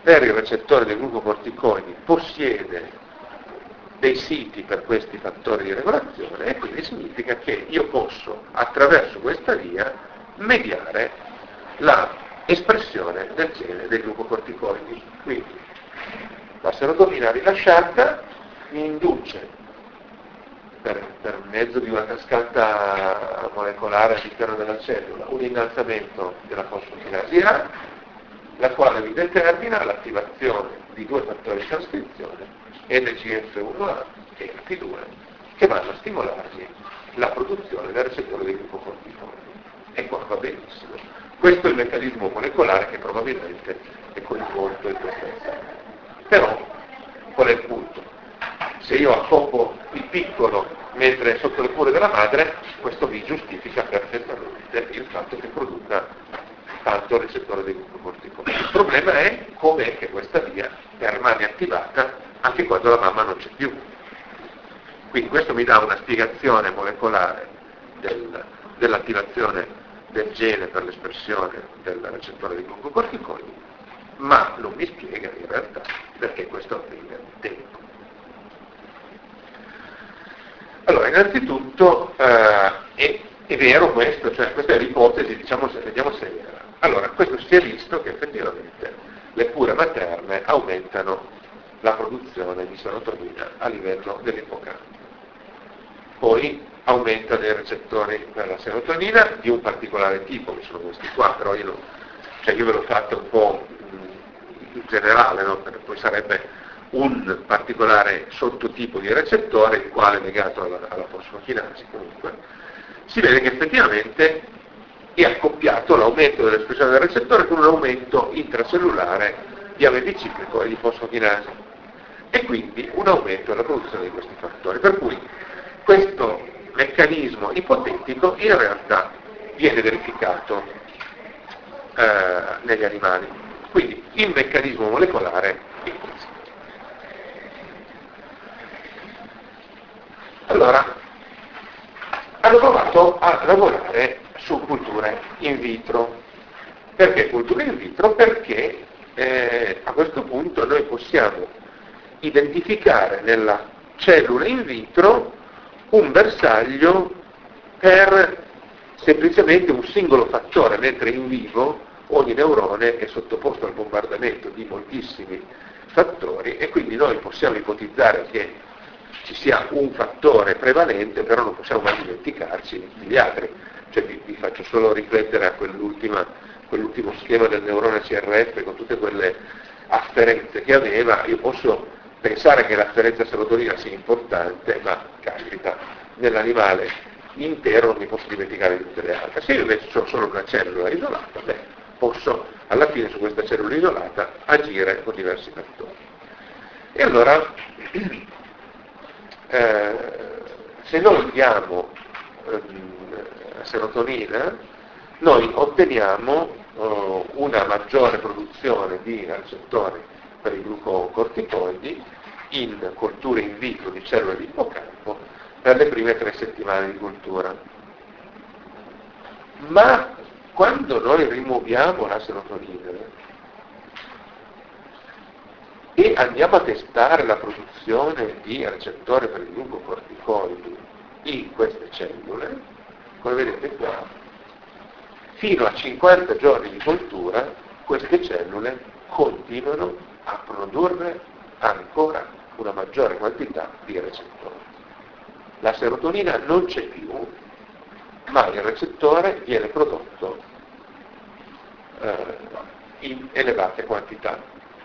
per il recettore dei glucocorticoidi possiede dei siti per questi fattori di regolazione e quindi significa che io posso attraverso questa via mediare la espressione del gene dei glucocorticoidi. Quindi la serotonina rilasciata mi induce per, per mezzo di una cascata molecolare all'interno della cellula un innalzamento della fosfokinasi A, la quale mi determina l'attivazione di due fattori di trascrizione, N G F uno A e T due, che vanno a stimolarmi la produzione del recettore dei glucocorticoidi. E qua va benissimo. Questo è il meccanismo molecolare che probabilmente è coinvolto in questa azione. Però, qual è il punto? Se io accoppo il piccolo mentre è sotto le cure della madre, questo mi giustifica perfettamente il fatto che produca tanto il recettore dei glucocorticoidi. Il problema è com'è che questa via rimane attivata anche quando la mamma non c'è più. Quindi questo mi dà una spiegazione molecolare del, dell'attivazione del gene per l'espressione del recettore dei glucocorticoidi, ma non mi spiega in realtà perché questo avviene dentro. Allora, innanzitutto eh, è, è vero questo, cioè questa è l'ipotesi, diciamo, se vediamo se è vera. Allora, questo si è visto che effettivamente le cure materne aumentano la produzione di serotonina a livello dell'ippocampo. Poi aumenta dei recettori per la serotonina di un particolare tipo, che sono questi qua, però io, cioè io ve l'ho fatto un po' in generale, no? Perché poi sarebbe un particolare sottotipo di recettore, il quale è legato alla, alla fosfokinasi comunque. Si vede che effettivamente è accoppiato l'aumento dell'espressione del recettore con un aumento intracellulare di A V D ciclico e di fosfokinasi, e quindi un aumento della produzione di questi fattori. Per cui questo meccanismo ipotetico in realtà viene verificato eh, negli animali. Quindi il meccanismo molecolare è questo. Allora, hanno provato a lavorare su culture in vitro. Perché culture in vitro? Perché eh, a questo punto noi possiamo identificare nella cellula in vitro un bersaglio per semplicemente un singolo fattore, mentre in vivo ogni neurone è sottoposto al bombardamento di moltissimi fattori e quindi noi possiamo ipotizzare che ci sia un fattore prevalente, però non possiamo mai dimenticarci degli altri. Cioè vi, vi faccio solo riflettere a quell'ultima, quell'ultimo schema del neurone C R F con tutte quelle afferenze che aveva. Io posso pensare che l'afferenza serotonina sia importante, ma capita, nell'animale intero non mi posso dimenticare di tutte le altre. Se io invece ho solo una cellula isolata, beh, posso alla fine su questa cellula isolata agire con diversi fattori. E allora, eh, se noi diamo ehm, serotonina, noi otteniamo eh, una maggiore produzione di recettori per i glucocorticoidi in colture in vitro di cellule di ippocampo per le prime tre settimane di coltura. Ma quando noi rimuoviamo la serotonina e andiamo a testare la produzione di recettori per i glucocorticoidi in queste cellule, come vedete qua, fino a cinquanta giorni di coltura queste cellule continuano a produrre ancora una maggiore quantità di recettori. La serotonina non c'è più, ma il recettore viene prodotto eh, in elevate quantità.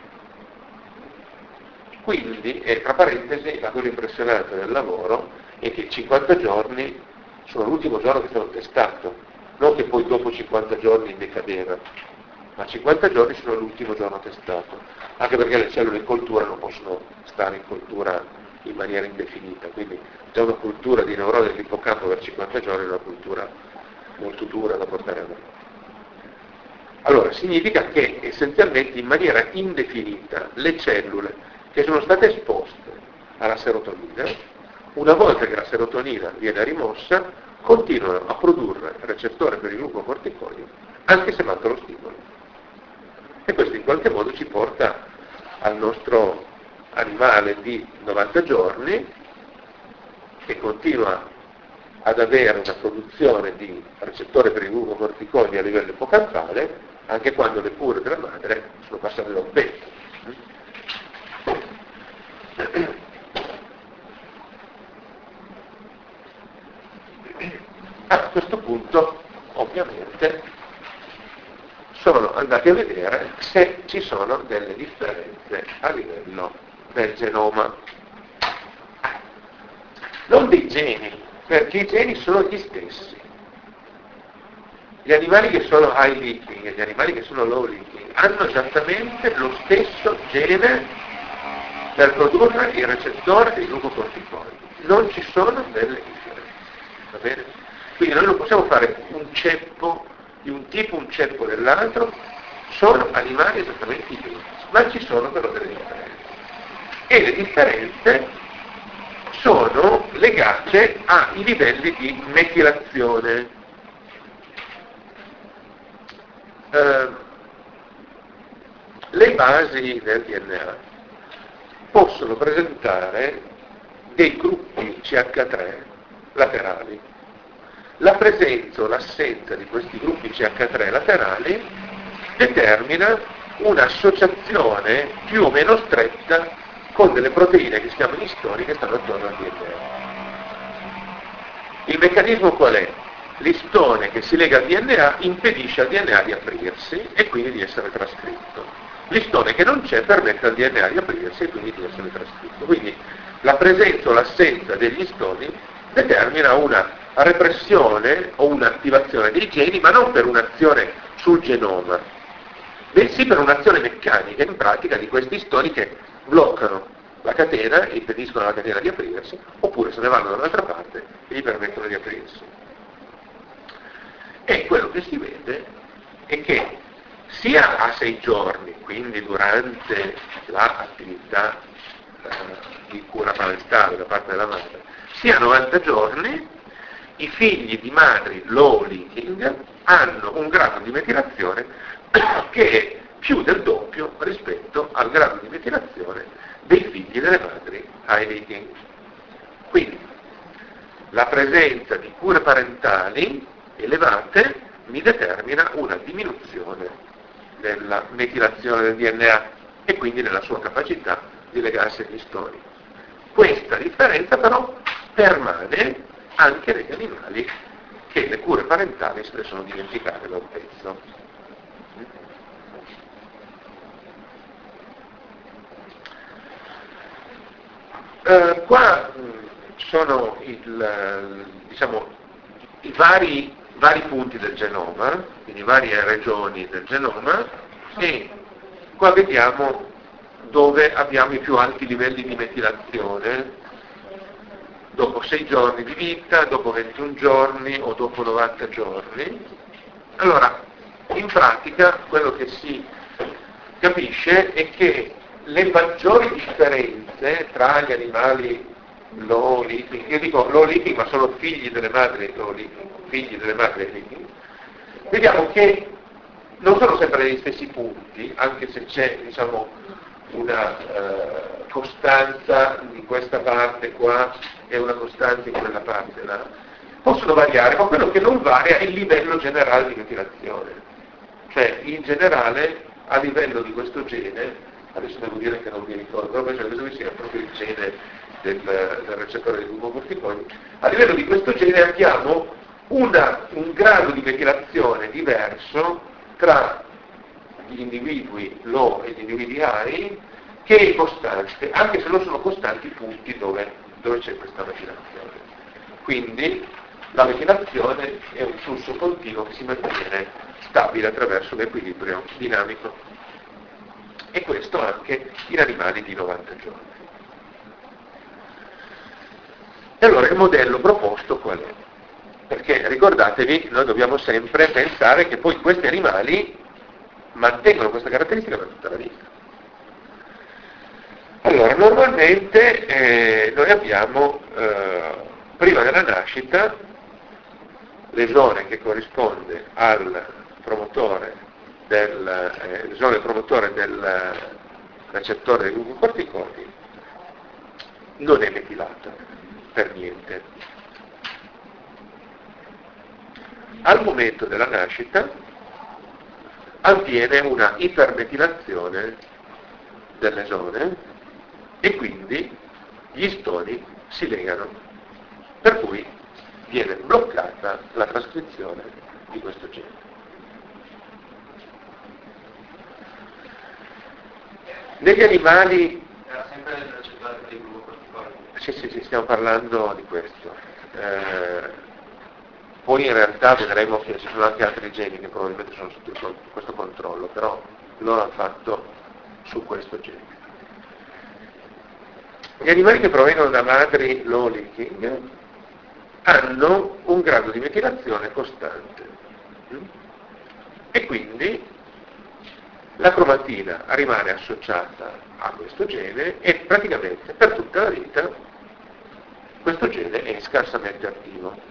Quindi, e tra parentesi, la cosa impressionante del lavoro è che cinquanta giorni sono l'ultimo giorno che è stato testato, non che poi dopo cinquanta giorni decadeva, ma cinquanta giorni sono l'ultimo giorno testato, anche perché le cellule in coltura non possono stare in coltura in maniera indefinita, quindi già una cultura di neuroni dell'ippocampo per cinquanta giorni è una cultura molto dura da portare avanti. Allora, significa che essenzialmente in maniera indefinita le cellule che sono state esposte alla serotonina, una volta che la serotonina viene rimossa, continuano a produrre recettori per i glucocorticoidi anche se manca lo stimolo. E questo in qualche modo ci porta al nostro animale di novanta giorni, che continua ad avere una produzione di recettori per i glucocorticoidi a livello ipocampale, anche quando le cure della madre sono passate da un pezzo. A questo punto, ovviamente, sono andati a vedere se ci sono delle differenze a livello del genoma. Non dei geni, perché i geni sono gli stessi. Gli animali che sono high leaking e gli animali che sono low leaking hanno esattamente lo stesso gene per produrre il recettore dei glucocorticoidi. Non ci sono delle differenze. Va bene? Quindi noi non possiamo fare un ceppo di un tipo, un ceppo dell'altro, sono animali esattamente identici, ma ci sono però delle differenze. E le differenze sono legate ai livelli di metilazione. Eh, le basi del D N A possono presentare dei gruppi C H tre laterali. La presenza o l'assenza di questi gruppi C H tre laterali determina un'associazione più o meno stretta con delle proteine che si chiamano istoni che stanno attorno al D N A. Il meccanismo qual è? L'istone che si lega al D N A impedisce al D N A di aprirsi e quindi di essere trascritto. L'istone che non c'è permette al D N A di aprirsi e quindi di essere trascritto. Quindi la presenza o l'assenza degli istoni determina una repressione o un'attivazione dei geni, ma non per un'azione sul genoma, bensì per un'azione meccanica in pratica di questi istoni che bloccano la catena e impediscono alla catena di aprirsi, oppure se ne vanno da un'altra parte e gli permettono di aprirsi. E quello che si vede è che sia a sei giorni, quindi durante l'attività eh, di cura parentale da parte della madre, sia a novanta giorni, i figli di madri low leaking hanno un grado di metilazione che è più del doppio rispetto al grado di metilazione dei figli delle madri high leaking. Quindi la presenza di cure parentali elevate mi determina una diminuzione della metilazione del D N A e quindi nella sua capacità di legarsi agli istoni. Questa differenza però permane anche negli animali che le cure parentali se le sono dimenticate da un pezzo. Eh, qua mh, sono il, diciamo, i vari, vari punti del genoma, quindi varie regioni del genoma, e qua vediamo dove abbiamo i più alti livelli di metilazione dopo sei giorni di vita, dopo ventuno giorni o dopo novanta giorni. Allora, in pratica quello che si capisce è che le maggiori differenze tra gli animali low leaking, io dico low leaking ma sono figli delle madri low leaking, figli delle madri leaking, vediamo che non sono sempre negli stessi punti, anche se c'è, diciamo, una eh, costanza in questa parte qua e una costanza in quella parte là. Possono variare, ma quello che non varia è il livello generale di metilazione. Cioè, in generale, a livello di questo gene, adesso devo dire che non mi ricordo, ma penso che sia proprio il gene del, del recettore dei glucocorticoidi, a livello di questo gene abbiamo una, un grado di metilazione diverso tra gli individui low e gli individui high, che è costante, anche se non sono costanti i punti dove, dove c'è questa metilazione. Quindi la metilazione è un flusso continuo che si mantiene stabile attraverso l'equilibrio dinamico. E questo anche in animali di novanta giorni. E allora il modello proposto qual è? Perché ricordatevi, noi dobbiamo sempre pensare che poi questi animali mantengono questa caratteristica per tutta la vita. Allora, normalmente eh, noi abbiamo eh, prima della nascita l'esone che corrisponde al promotore del, eh, lesione del promotore del recettore dei glucocorticoidi non è metilata per niente. Al momento della nascita avviene una ipermetilazione dell'esone e quindi gli istoni si legano, per cui viene bloccata la trascrizione di questo gene. Negli animali... Era sempre nel recettore dei glucocorticoidi. Sì, sì, sì, stiamo parlando di questo. Eh, poi in realtà vedremo che ci sono anche altri geni che probabilmente sono sotto questo controllo, però loro hanno fatto su questo gene. Gli animali che provengono da madri low leaking hanno un grado di metilazione costante e quindi la cromatina rimane associata a questo gene e praticamente per tutta la vita questo gene è scarsamente attivo.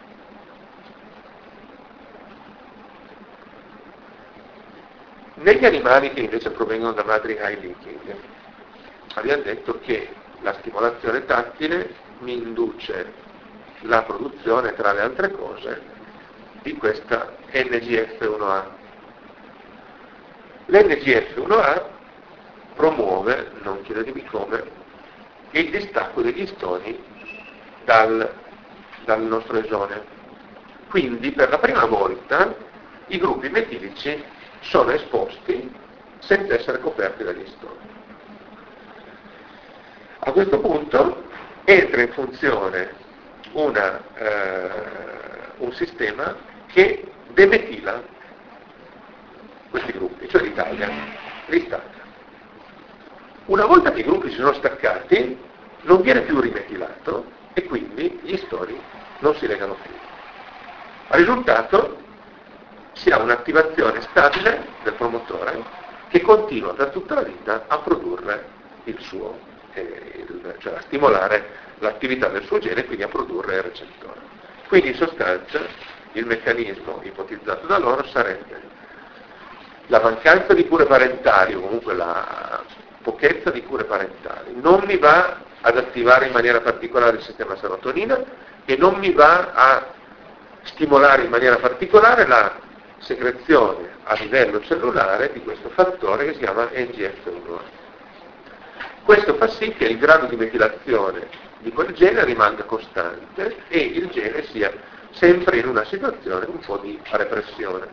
Negli animali che invece provengono da madri high leaking abbiamo detto che la stimolazione tattile mi induce la produzione, tra le altre cose, di questa N G F uno A. L'N G F uno A promuove, non chiedetemi come, il distacco degli stoni dal, dal nostro esone. Quindi per la prima volta i gruppi metilici sono esposti senza essere coperti dagli stoni. A questo punto entra in funzione una, eh, un sistema che demetila questi gruppi, cioè li taglia, li stacca. Una volta che i gruppi si sono staccati, non viene più rimetilato e quindi gli stoni non si legano più. Al risultato si ha un'attivazione stabile del promotore che continua per tutta la vita a produrre il suo, eh, il, cioè a stimolare l'attività del suo gene e quindi a produrre il recettore. Quindi in sostanza il meccanismo ipotizzato da loro sarebbe la mancanza di cure parentali o comunque la pochezza di cure parentali non mi va ad attivare in maniera particolare il sistema serotonina e non mi va a stimolare in maniera particolare la secrezione a livello cellulare di questo fattore che si chiama N G F uno A. Questo fa sì che il grado di metilazione di quel gene rimanga costante e il gene sia sempre in una situazione un po' di repressione.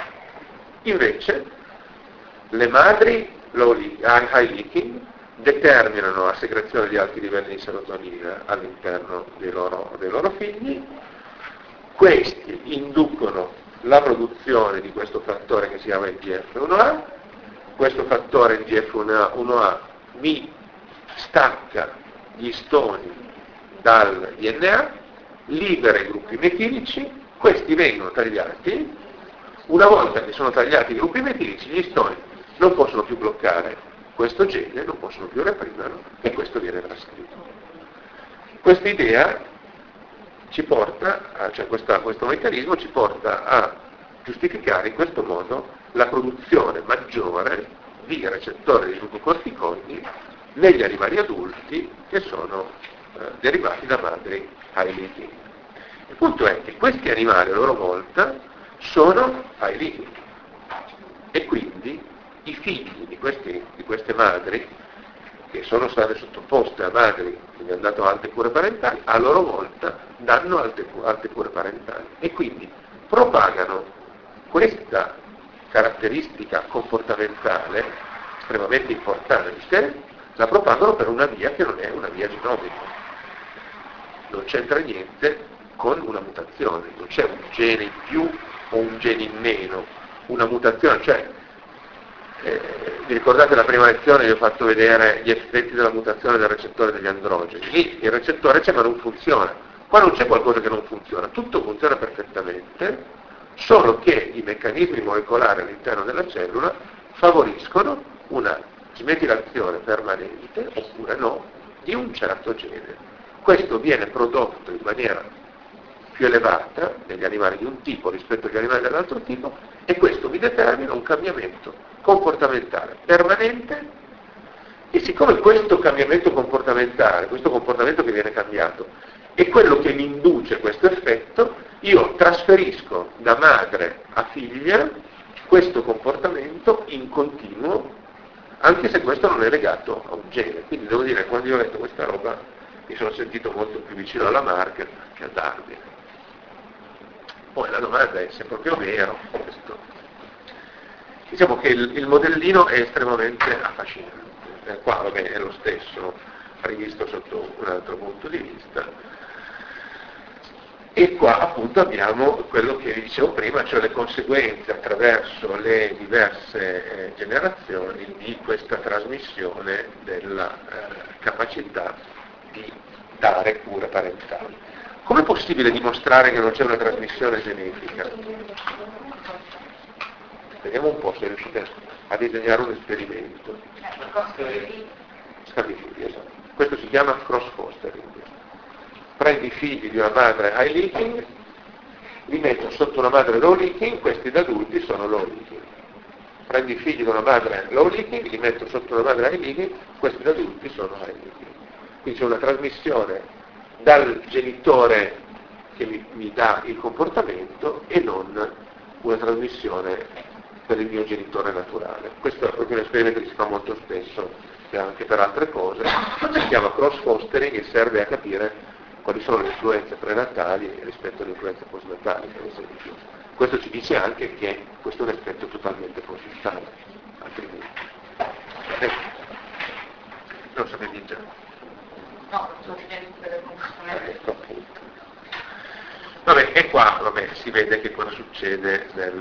Invece le madri low leak, high leaking determinano la secrezione di alti livelli di serotonina all'interno dei loro, dei loro figli, questi inducono la produzione di questo fattore che si chiama N G F uno A, questo fattore N G F uno A mi stacca gli stoni dal D N A, libera i gruppi metilici, questi vengono tagliati, una volta che sono tagliati i gruppi metilici gli stoni non possono più bloccare questo gene, non possono più reprimerlo e questo viene trascritto. Questa idea ci porta, a, cioè questa, questo meccanismo ci porta a giustificare in questo modo la produzione maggiore di recettori di glucocorticoidi negli animali adulti che sono eh, derivati da madri high leaking. Il punto è che questi animali a loro volta sono high leaking e quindi i figli di, questi, di queste madri che sono state sottoposte a madri che gli hanno dato alte cure parentali, a loro volta danno alte, alte cure parentali e quindi propagano questa caratteristica comportamentale estremamente importante, la propagano per una via che non è una via genomica. Non c'entra niente con una mutazione, non c'è un gene in più o un gene in meno, una mutazione, cioè Eh, vi ricordate la prima lezione vi ho fatto vedere gli effetti della mutazione del recettore degli androgeni. Lì il recettore c'è ma non funziona. Qua non c'è qualcosa che non funziona, tutto funziona perfettamente, solo che i meccanismi molecolari all'interno della cellula favoriscono una smetilazione permanente, oppure no, di un certo gene. Questo viene prodotto in maniera più elevata negli animali di un tipo rispetto agli animali dell'altro tipo, e questo mi determina un cambiamento comportamentale permanente, e siccome questo cambiamento comportamentale, questo comportamento che viene cambiato, è quello che mi induce questo effetto, io trasferisco da madre a figlia questo comportamento in continuo, anche se questo non è legato a un gene. Quindi devo dire, quando io ho letto questa roba, mi sono sentito molto più vicino alla Marker che a Darwin. Poi la domanda è se è proprio vero questo. Diciamo che il, il modellino è estremamente affascinante. Eh, qua vabbè, è lo stesso, rivisto sotto un altro punto di vista. E qua appunto abbiamo quello che vi dicevo prima, cioè le conseguenze attraverso le diverse eh, generazioni di questa trasmissione della eh, capacità di dare cure parentali. Com'è possibile dimostrare che non c'è una trasmissione genetica? Vediamo un po' se riuscite a disegnare un esperimento. Scamifili, esatto. Questo si chiama cross fostering. Prendi i figli di una madre high leaking, li metto sotto una madre low leaking, questi da adulti sono low leaking. Prendi i figli di una madre low leaking, li metto sotto una madre high leaking, questi da adulti sono high leaking. Quindi c'è una trasmissione dal genitore che mi, mi dà il comportamento e non una trasmissione per il mio genitore naturale. Questo è proprio un esperimento che si fa molto spesso anche per altre cose, si chiama cross fostering e serve a capire quali sono le influenze prenatali rispetto alle influenze postnatali, per esempio. Questo ci dice anche che questo è un effetto totalmente positivo, altrimenti. Eh, non sapevi già. No, non so se del comportamento. Ecco appunto. Vabbè, e qua vabbè, si vede che cosa succede nel,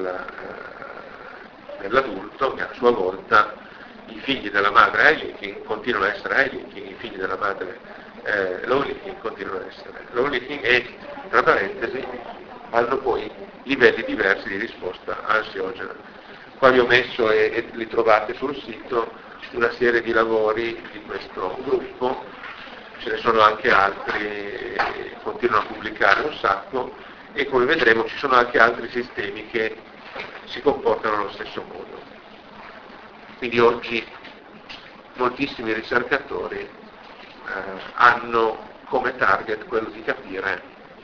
eh, nell'adulto, che a sua volta i figli della madre high leaking continuano a essere high leaking, i figli della madre Eh, low leaking continuano ad essere low leaking e, tra parentesi, hanno poi livelli diversi di risposta ansiogena. Qua vi ho messo e, e li trovate sul sito una serie di lavori di questo gruppo, ce ne sono anche altri, e continuano a pubblicare un sacco, e come vedremo ci sono anche altri sistemi che si comportano allo stesso modo. Quindi oggi moltissimi ricercatori Eh, hanno come target quello di capire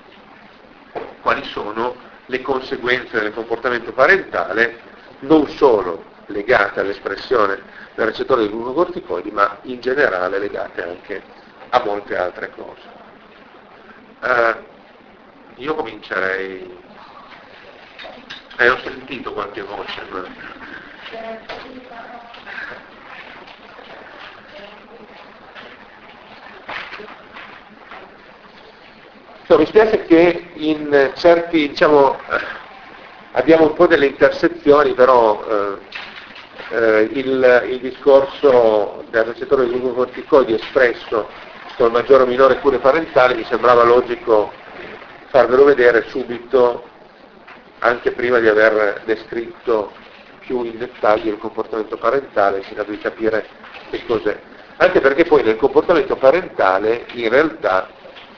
quali sono le conseguenze del comportamento parentale, non solo legate all'espressione del recettore dei glucocorticoidi, ma in generale legate anche a molte altre cose. Eh, io comincerei, eh, ho sentito qualche voce, ma... No, mi spiace che in certi, diciamo, abbiamo un po' delle intersezioni, però eh, eh, il, il discorso del recettore di glucocorticoidi espresso col maggiore o minore cure parentali mi sembrava logico farvelo vedere subito, anche prima di aver descritto più in dettaglio il comportamento parentale, in grado di capire che cos'è. Anche perché poi nel comportamento parentale in realtà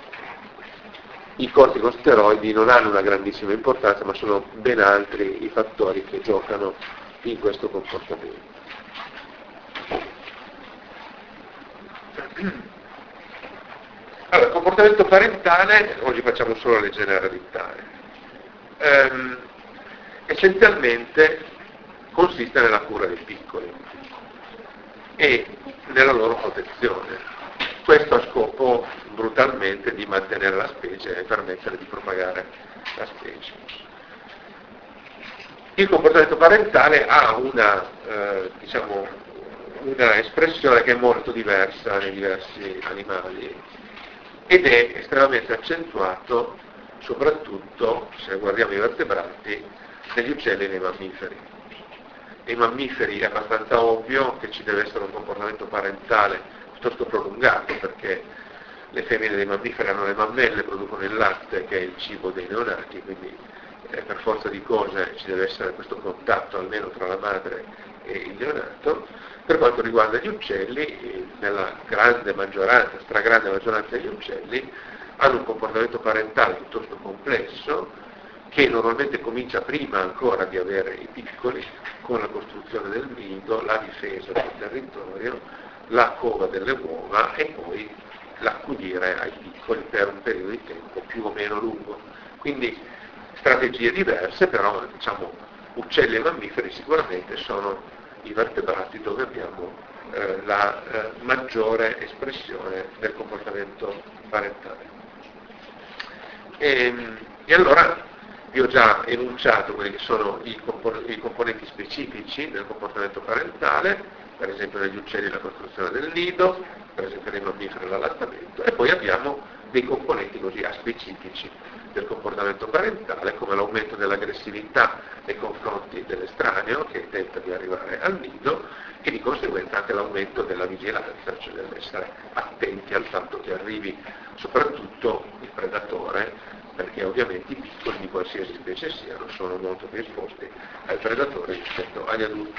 i corticosteroidi non hanno una grandissima importanza, ma sono ben altri i fattori che giocano in questo comportamento. Allora, il comportamento parentale, oggi facciamo solo le generalità, ehm, essenzialmente consiste nella cura dei piccoli e nella loro protezione. Questo a scopo brutalmente di mantenere la specie e permettere di propagare la specie. Il comportamento parentale ha una, eh, diciamo, una espressione che è molto diversa nei diversi animali ed è estremamente accentuato soprattutto, se guardiamo i vertebrati, negli uccelli e nei mammiferi. Nei mammiferi è abbastanza ovvio che ci deve essere un comportamento parentale piuttosto prolungato, perché le femmine dei mammiferi hanno le mammelle, producono il latte che è il cibo dei neonati, quindi eh, per forza di cose ci deve essere questo contatto almeno tra la madre e il neonato. Per quanto riguarda gli uccelli, nella grande maggioranza, stragrande maggioranza degli uccelli, hanno un comportamento parentale piuttosto complesso, che normalmente comincia prima ancora di avere i piccoli, con la costruzione del nido, la difesa del territorio, la cova delle uova e poi l'accudire ai piccoli per un periodo di tempo più o meno lungo. Quindi strategie diverse, però diciamo uccelli e mammiferi sicuramente sono i vertebrati dove abbiamo eh, la eh, maggiore espressione del comportamento parentale. E, e allora vi ho già enunciato quelli che sono i, compon- i componenti specifici del comportamento parentale, per esempio negli uccelli la costruzione del nido, per esempio nei mammiferi l'allattamento, e poi abbiamo dei componenti così aspecifici del comportamento parentale, come l'aumento dell'aggressività nei confronti dell'estraneo che tenta di arrivare al nido, e di conseguenza anche l'aumento della vigilanza, cioè dell'essere attenti al fatto che arrivi soprattutto il predatore, perché ovviamente i piccoli di qualsiasi specie siano sono molto più esposti ai predatori rispetto agli adulti.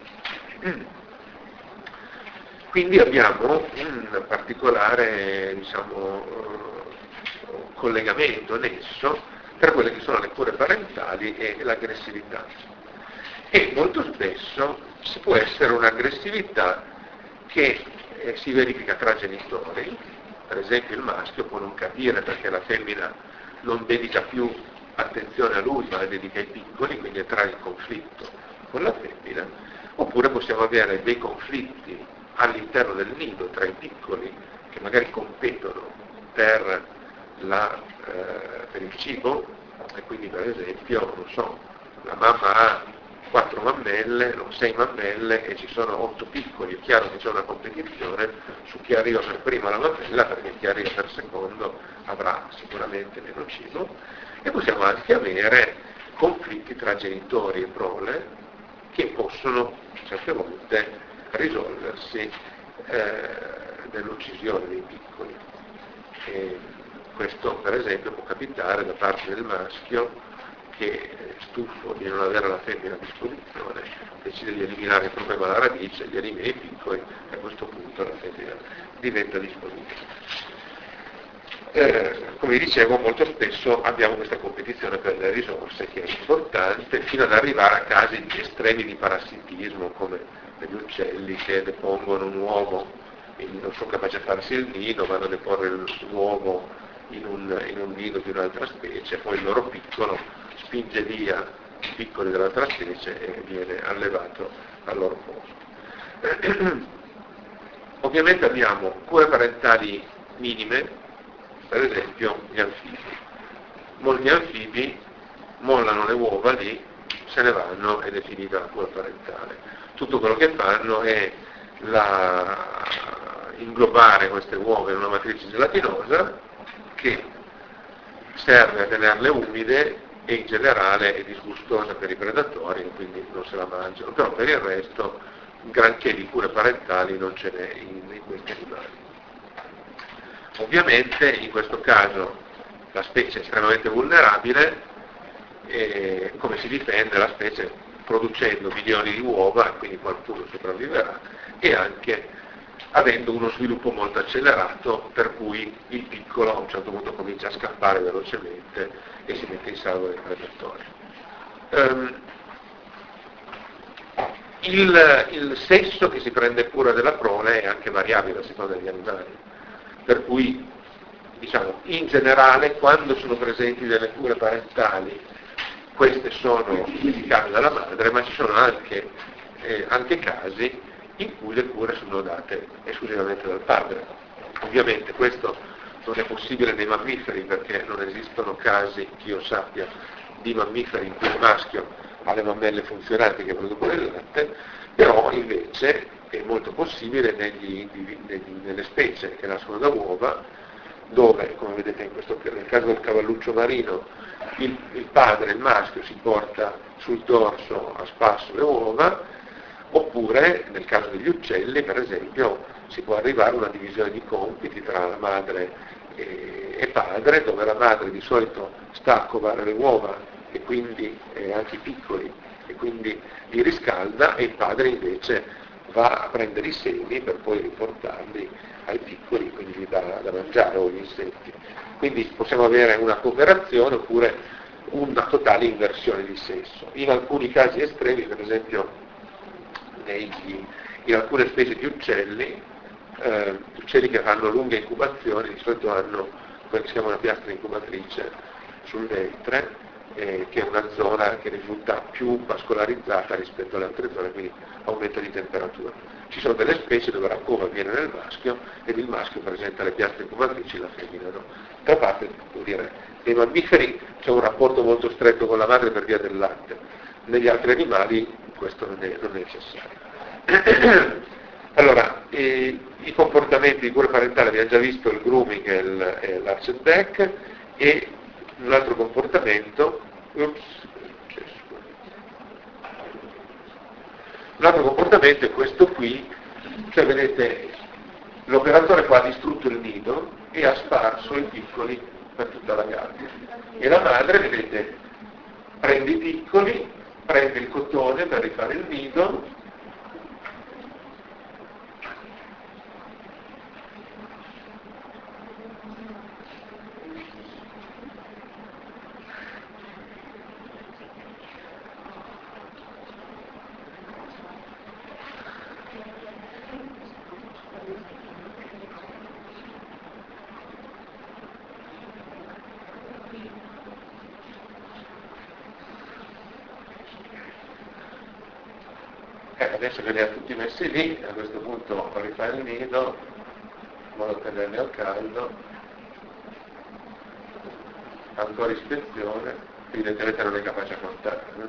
Quindi abbiamo un particolare, diciamo, collegamento, nesso tra quelle che sono le cure parentali e l'aggressività. E molto spesso ci può essere un'aggressività che eh, si verifica tra genitori, per esempio il maschio può non capire perché la femmina non dedica più attenzione a lui ma la dedica ai piccoli, quindi entrare in conflitto con la femmina, oppure possiamo avere dei conflitti all'interno del nido tra i piccoli che magari competono per, la, eh, per il cibo, e quindi per esempio, non so, la mamma ha quattro mammelle, no, sei mammelle e ci sono otto piccoli, è chiaro che c'è una competizione su chi arriva per prima alla mammella, perché chi arriva per secondo avrà sicuramente meno cibo, e possiamo anche avere conflitti tra genitori e prole che possono certe volte risolversi eh, nell'uccisione dei piccoli. E questo per esempio può capitare da parte del maschio che, stufo di non avere la femmina a disposizione, decide di eliminare il problema alla radice, gli elimina i piccoli e a questo punto la femmina diventa disponibile. Eh, come dicevo, molto spesso abbiamo questa competizione per le risorse che è importante, fino ad arrivare a casi estremi di parassitismo, come degli uccelli che depongono un uovo e non sono capaci a farsi il nido, vanno a deporre l'uovo in un, in un nido di un'altra specie, poi il loro piccolo spinge via i piccoli dell'altra specie e viene allevato al loro posto. Ovviamente abbiamo cure parentali minime, per esempio gli anfibi. Molti anfibi mollano le uova lì, se ne vanno ed è finita la cura parentale. Tutto quello che fanno è la... inglobare queste uova in una matrice gelatinosa che serve a tenerle umide e in generale è disgustosa per i predatori e quindi non se la mangiano, però per il resto granché di cure parentali non ce n'è in, in questi animali. Ovviamente in questo caso la specie è estremamente vulnerabile e come si difende la specie? Producendo milioni di uova, quindi qualcuno sopravviverà, e anche avendo uno sviluppo molto accelerato per cui il piccolo a un certo punto comincia a scappare velocemente e si mette in salvo dai predatori. Um, il, il sesso che si prende cura della prole è anche variabile a seconda degli animali, per cui diciamo in generale quando sono presenti delle cure parentali queste sono dedicate dalla madre, ma ci sono anche, eh, anche casi in cui le cure sono date esclusivamente dal padre. Ovviamente questo non è possibile nei mammiferi perché non esistono casi, che io sappia, di mammiferi in cui il maschio ha le mammelle funzionanti che producono il latte, però invece è molto possibile negli, negli, nelle specie che nascono da uova, dove, come vedete in questo, nel caso del cavalluccio marino, il, il padre, il maschio, si porta sul dorso a spasso le uova, oppure nel caso degli uccelli, per esempio, si può arrivare a una divisione di compiti tra la madre e, e padre, dove la madre di solito sta a covare le uova e quindi eh, anche i piccoli, e quindi li riscalda, e il padre invece va a prendere i semi per poi riportarli ai piccoli, quindi gli dà da mangiare o gli insetti. Quindi possiamo avere una cooperazione oppure una totale inversione di sesso. In alcuni casi estremi, per esempio negli, in alcune specie di uccelli, eh, uccelli che fanno lunghe incubazioni, di solito hanno quella che si chiama una piastra incubatrice sul ventre, eh, che è una zona che risulta più vascolarizzata rispetto alle altre zone, quindi aumento di temperatura. Ci sono delle specie dove la cova avviene nel maschio ed il maschio presenta le piastre incubatrici, la femmina no. D'altra parte, devo dire, nei mammiferi c'è un rapporto molto stretto con la madre per via del latte, negli altri animali questo non è, non è necessario. Allora, eh, i comportamenti di cura parentale, abbiamo già visto il grooming e, il, e l'arched back, e un altro comportamento, ups, un altro comportamento è questo qui, cioè vedete l'operatore qua ha distrutto il nido e ha sparso i piccoli per tutta la gabbia, e la madre, vedete, prende i piccoli, prende il cotone per rifare il nido, adesso che li ha tutti messi lì, a questo punto rifare il nido, in modo da tenerli al caldo, ancora ispezione, evidentemente non è capace a contare. No?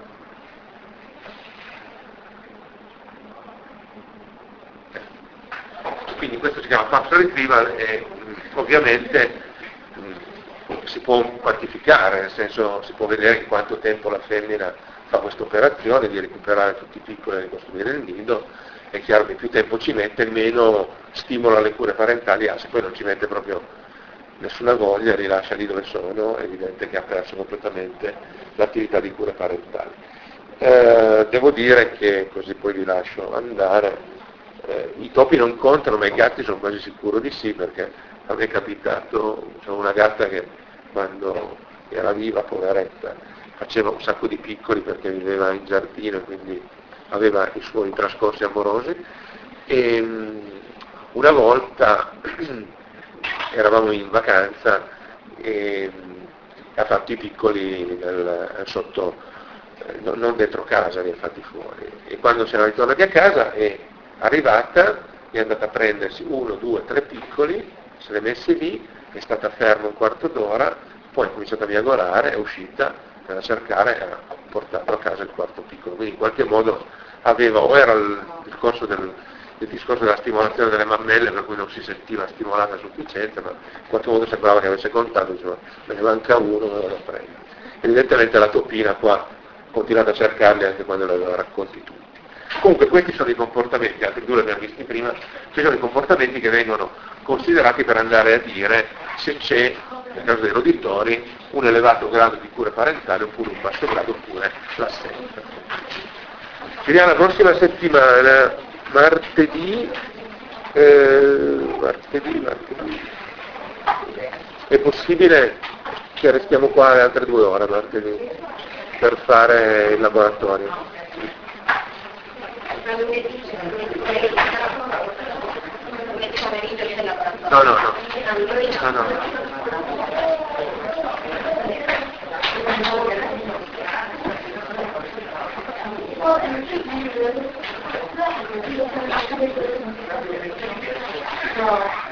Quindi questo si chiama falso retrieval e ovviamente mh, si può quantificare, nel senso si può vedere in quanto tempo la femmina fa questa operazione di recuperare tutti i piccoli e ricostruire il nido. È chiaro che più tempo ci mette, meno stimola le cure parentali ha. Se poi non ci mette proprio nessuna voglia, rilascia lì dove sono, è evidente che ha perso completamente l'attività di cure parentali. Eh, devo dire che, così poi vi lascio andare, eh, i topi non contano, ma i gatti sono quasi sicuro di sì, perché a me è capitato, c'è una gatta che quando era viva, poveretta, faceva un sacco di piccoli perché viveva in giardino e quindi aveva i suoi trascorsi amorosi, e um, una volta eravamo in vacanza e um, ha fatto i piccoli nel, sotto, eh, non dentro casa, li ha fatti fuori, e quando siamo ritornati a casa è arrivata, è andata a prendersi uno, due, tre piccoli, se li ha messi lì, è stata ferma un quarto d'ora, poi ha cominciato a miagolare, è uscita a cercare, ha portato a casa il quarto piccolo, quindi in qualche modo aveva, o era il, il corso del, il discorso della stimolazione delle mammelle, per cui non si sentiva stimolata a sufficienza, ma in qualche modo sembrava che avesse contato, diceva, me ne manca uno, me lo vado a prendere. Evidentemente la topina qua ha continuato a cercarli anche quando li aveva raccolti tutti. Comunque questi sono i comportamenti, altri due li abbiamo visti prima, ci sono i comportamenti che vengono considerati per andare a dire se c'è, nel caso dei roditori, un elevato grado di cure parentali oppure un basso grado oppure l'assenza. Ci vediamo la prossima settimana, martedì, eh, martedì, martedì. È possibile che restiamo qua le altre due ore martedì per fare il laboratorio? No, no, no. No, no. No.